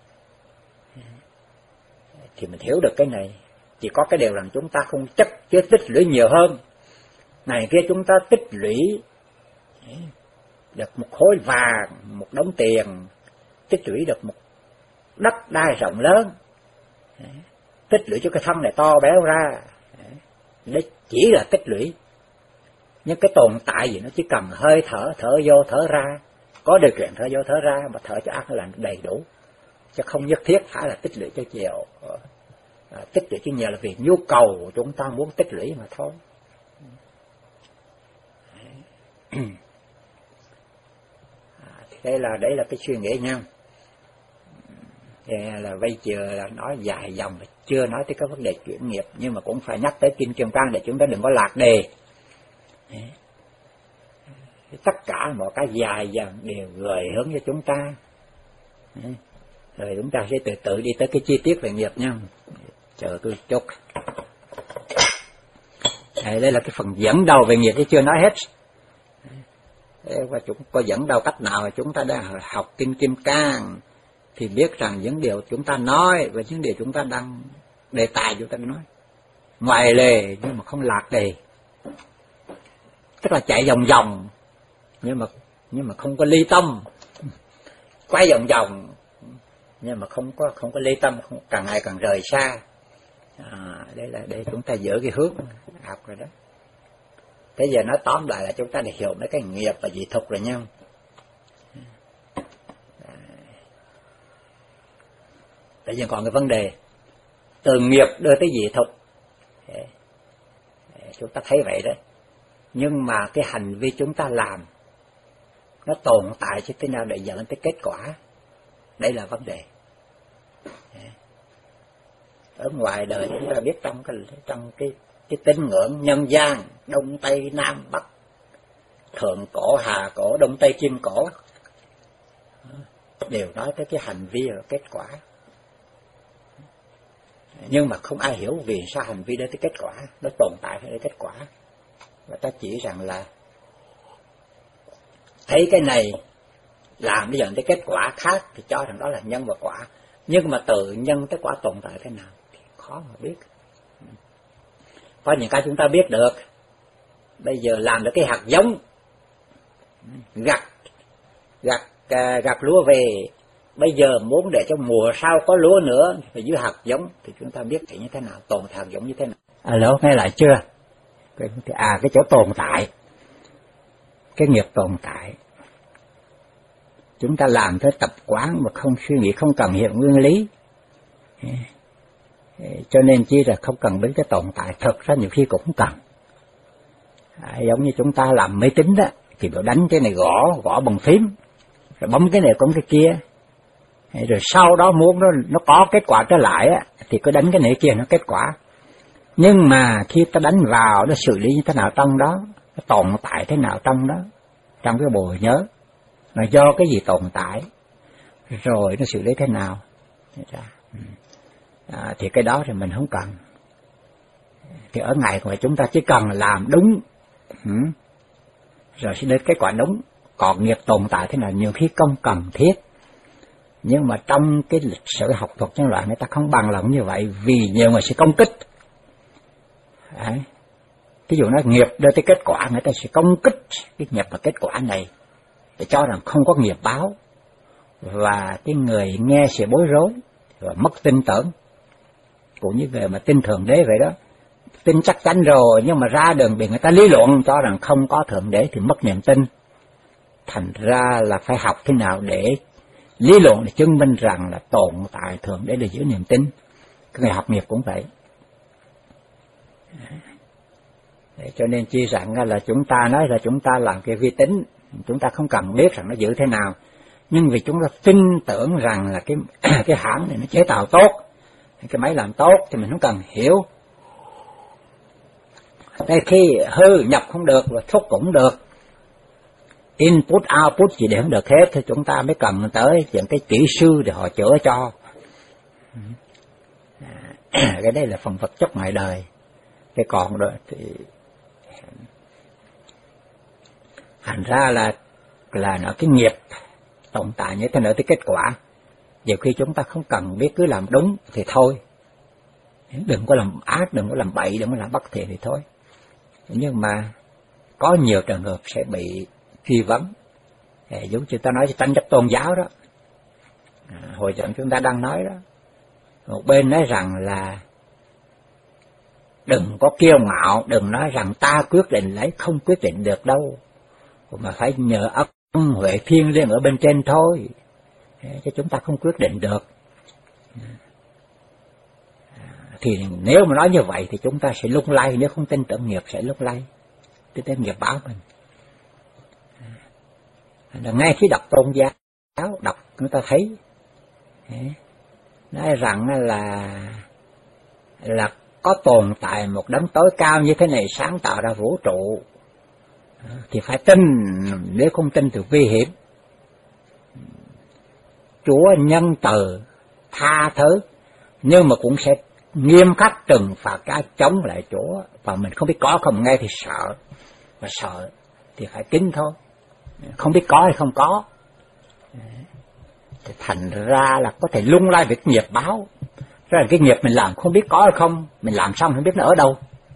Thì mình hiểu được cái này. Chỉ có cái điều rằng chúng ta không chấp chứ tích lũy nhiều hơn. Này kia chúng ta tích lũy được một khối vàng, một đống tiền, tích lũy được một đất đai rộng lớn, tích lũy cho cái thân này to béo ra. Đấy chỉ là tích lũy. Nhưng cái tồn tại gì nó chỉ cần hơi thở, thở vô thở ra, có điều kiện thở vô thở ra, mà thở cho ác là đầy đủ, chứ không nhất thiết phải là tích lũy cho nhiều. Tích lũy cho nhiều là vì nhu cầu của chúng ta muốn tích lũy mà thôi. Thì đấy là cái suy nghĩ nha. Thì là bây giờ là nói dài dòng, chưa nói tới cái vấn đề chuyển nghiệp, nhưng mà cũng phải nhắc tới Kim Cang để chúng ta đừng có lạc đề. Tất cả mọi cái dài dòng đều gợi hướng cho chúng ta, rồi chúng ta sẽ từ từ đi tới cái chi tiết về nghiệp nha. Chờ tôi chút. Đây là cái phần dẫn đầu về nghiệp chứ chưa nói hết. Và chúng có dẫn đầu cách nào mà chúng ta đang học Kinh Kim Cang thì biết rằng những điều chúng ta nói và những điều chúng ta đang đề tài chúng ta nói ngoài lề nhưng mà không lạc đề, tức là chạy vòng vòng nhưng mà không có ly tâm, quay vòng vòng, nhưng mà không có ly tâm, càng ngày càng rời xa. Đây là để chúng ta giữ cái hướng học rồi đó. Bây giờ nói tóm lại là chúng ta để hiểu mấy cái nghiệp và dị thục rồi nhau. Bây giờ còn cái vấn đề từ nghiệp đưa tới dị thục, chúng ta thấy vậy đấy. Nhưng mà cái hành vi chúng ta làm nó tồn tại như thế nào để dẫn tới kết quả, đây là vấn đề. Ở ngoài đời chúng ta biết trong cái tín ngưỡng nhân gian, đông tây nam bắc, thượng cổ hà cổ, đông tây kim cổ, đều nói tới cái hành vi và kết quả. Nhưng mà không ai hiểu vì sao hành vi đó tới kết quả, nó tồn tại phải tới kết quả. Và ta chỉ rằng là thấy cái này làm để dẫn tới kết quả khác thì cho rằng đó là nhân và quả. Nhưng mà từ nhân tới quả tồn tại thế nào thì khó mà biết. Có những cái chúng ta biết được. Bây giờ làm được cái hạt giống, gặt lúa về, bây giờ muốn để cho mùa sau có lúa nữa phải dưới hạt giống, thì chúng ta biết thì như thế nào, tồn tại hạt giống như thế nào. Alo, nghe lại chưa? Cái chỗ tồn tại, cái nghiệp tồn tại, chúng ta làm tới tập quán mà không suy nghĩ, không cần hiểu nguyên lý, cho nên chỉ là không cần biết cái tồn tại. Thực ra nhiều khi cũng cần. Giống như chúng ta làm máy tính đó, thì phải đánh cái này gõ bằng phím, rồi bấm cái này bấm cái kia, rồi sau đó muốn nó có kết quả trở lại á, thì cứ đánh cái này kia nó kết quả. Nhưng mà khi ta đánh vào, nó xử lý như thế nào trong đó, nó tồn tại thế nào trong đó, trong cái bộ nhớ, là do cái gì tồn tại, rồi nó xử lý thế nào. Thì cái đó thì mình không cần. Thì ở ngày của chúng ta chỉ cần làm đúng, rồi sẽ đến kết quả đúng. Còn nghiệp tồn tại thế nào nhiều khi không cần thiết. Nhưng mà trong cái lịch sử học thuật nhân loại người ta không bằng lòng như vậy, vì nhiều người sẽ công kích. Đấy. Ví dụ nói nghiệp đưa tới kết quả, người ta sẽ công kích cái nghiệp và kết quả này để cho rằng không có nghiệp báo, và cái người nghe sẽ bối rối và mất tin tưởng. Cũng như về mà tin Thượng Đế vậy đó, tin chắc chắn rồi nhưng mà ra đường bị người ta lý luận cho rằng không có Thượng Đế thì mất niềm tin. Thành ra là phải học thế nào để lý luận để chứng minh rằng là tồn tại Thượng Đế để giữ niềm tin. Cái người học nghiệp cũng vậy. Cho nên chi rằng là chúng ta nói là chúng ta làm cái vi tính, chúng ta không cần biết rằng nó giữ thế nào, nhưng vì chúng ta tin tưởng rằng là cái hãng này nó chế tạo tốt, cái máy làm tốt thì mình không cần hiểu. Đây khi hư nhập không được và thúc cũng được, input output gì đều không được hết, thì chúng ta mới cần tới những cái kỹ sư để họ chữa cho. Cái đây là phần vật chất ngoài đời. Cái còn rồi thì thành ra là nó cái nghiệp tồn tại như thế nào tới kết quả. Nhiều khi chúng ta không cần biết, cứ làm đúng thì thôi, đừng có làm ác, đừng có làm bậy, đừng có làm bất thiện thì thôi. Nhưng mà có nhiều trường hợp sẽ bị truy vấn, giống như ta nói tranh chấp tôn giáo đó. Hồi trận chúng ta đang nói đó, một bên nói rằng là đừng có kiêu ngạo, đừng nói rằng ta quyết định lấy, không quyết định được đâu, mà phải nhờ ân huệ thiêng liêng ở bên trên thôi, chứ chúng ta không quyết định được. Thì nếu mà nói như vậy thì chúng ta sẽ lung lay, nếu không tin tưởng nghiệp sẽ lung lay, tin nghiệp báo mình. Ngay khi đọc tôn giáo, đọc người ta thấy nói rằng là có tồn tại một đấng tối cao như thế này sáng tạo ra vũ trụ, thì phải tin, nếu không tin thì nguy hiểm. Chúa nhân từ tha thứ, nhưng mà cũng sẽ nghiêm khắc trừng phạt cái chống lại Chúa, và mình không biết có không nghe thì sợ, mà sợ thì phải kính thôi, không biết có hay không có. Thì thành ra là có thể lung lay việc nghiệp báo. Rồi cái nghiệp mình làm không biết có hay không, mình làm xong không biết nó ở đâu,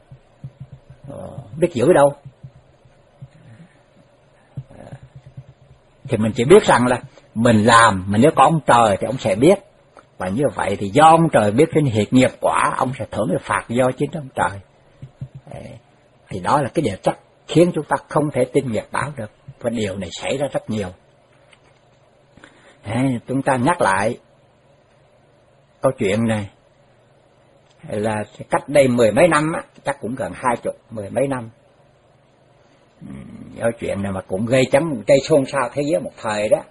biết giữ đâu. Thì mình chỉ biết rằng là mình làm, mà nếu có ông trời thì ông sẽ biết. Và như vậy thì do ông trời biết cái hiện nghiệp quả, ông sẽ thưởng cái phạt do chính ông trời. Thì đó là cái điều chắc khiến chúng ta không thể tin nghiệp báo được. Và điều này xảy ra rất nhiều. Chúng ta nhắc lại câu chuyện này là cách đây 10 mấy năm á, chắc cũng gần 10 mấy năm. Câu chuyện này mà cũng gây xôn xao thế giới một thời đó.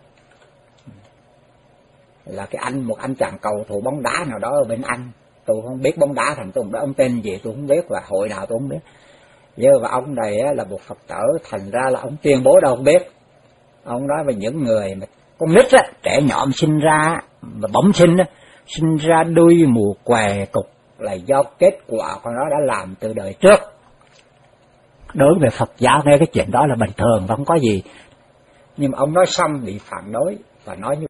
Là một anh chàng cầu thủ bóng đá nào đó ở bên Anh, tôi không biết bóng đá thành tôi không biết ông tên gì, tôi không biết, và hội nào tôi không biết. Và ông này là một Phật tử, thành ra là ông tuyên bố đâu không biết. Ông nói về những người mà con nít á, trẻ nhỏ sinh ra mà bẩm sinh á, sinh ra đuôi mù què cục là do kết quả của nó đã làm từ đời trước. Đối với Phật giáo nghe cái chuyện đó là bình thường và không có gì. Nhưng mà ông nói xong bị phản đối và nói như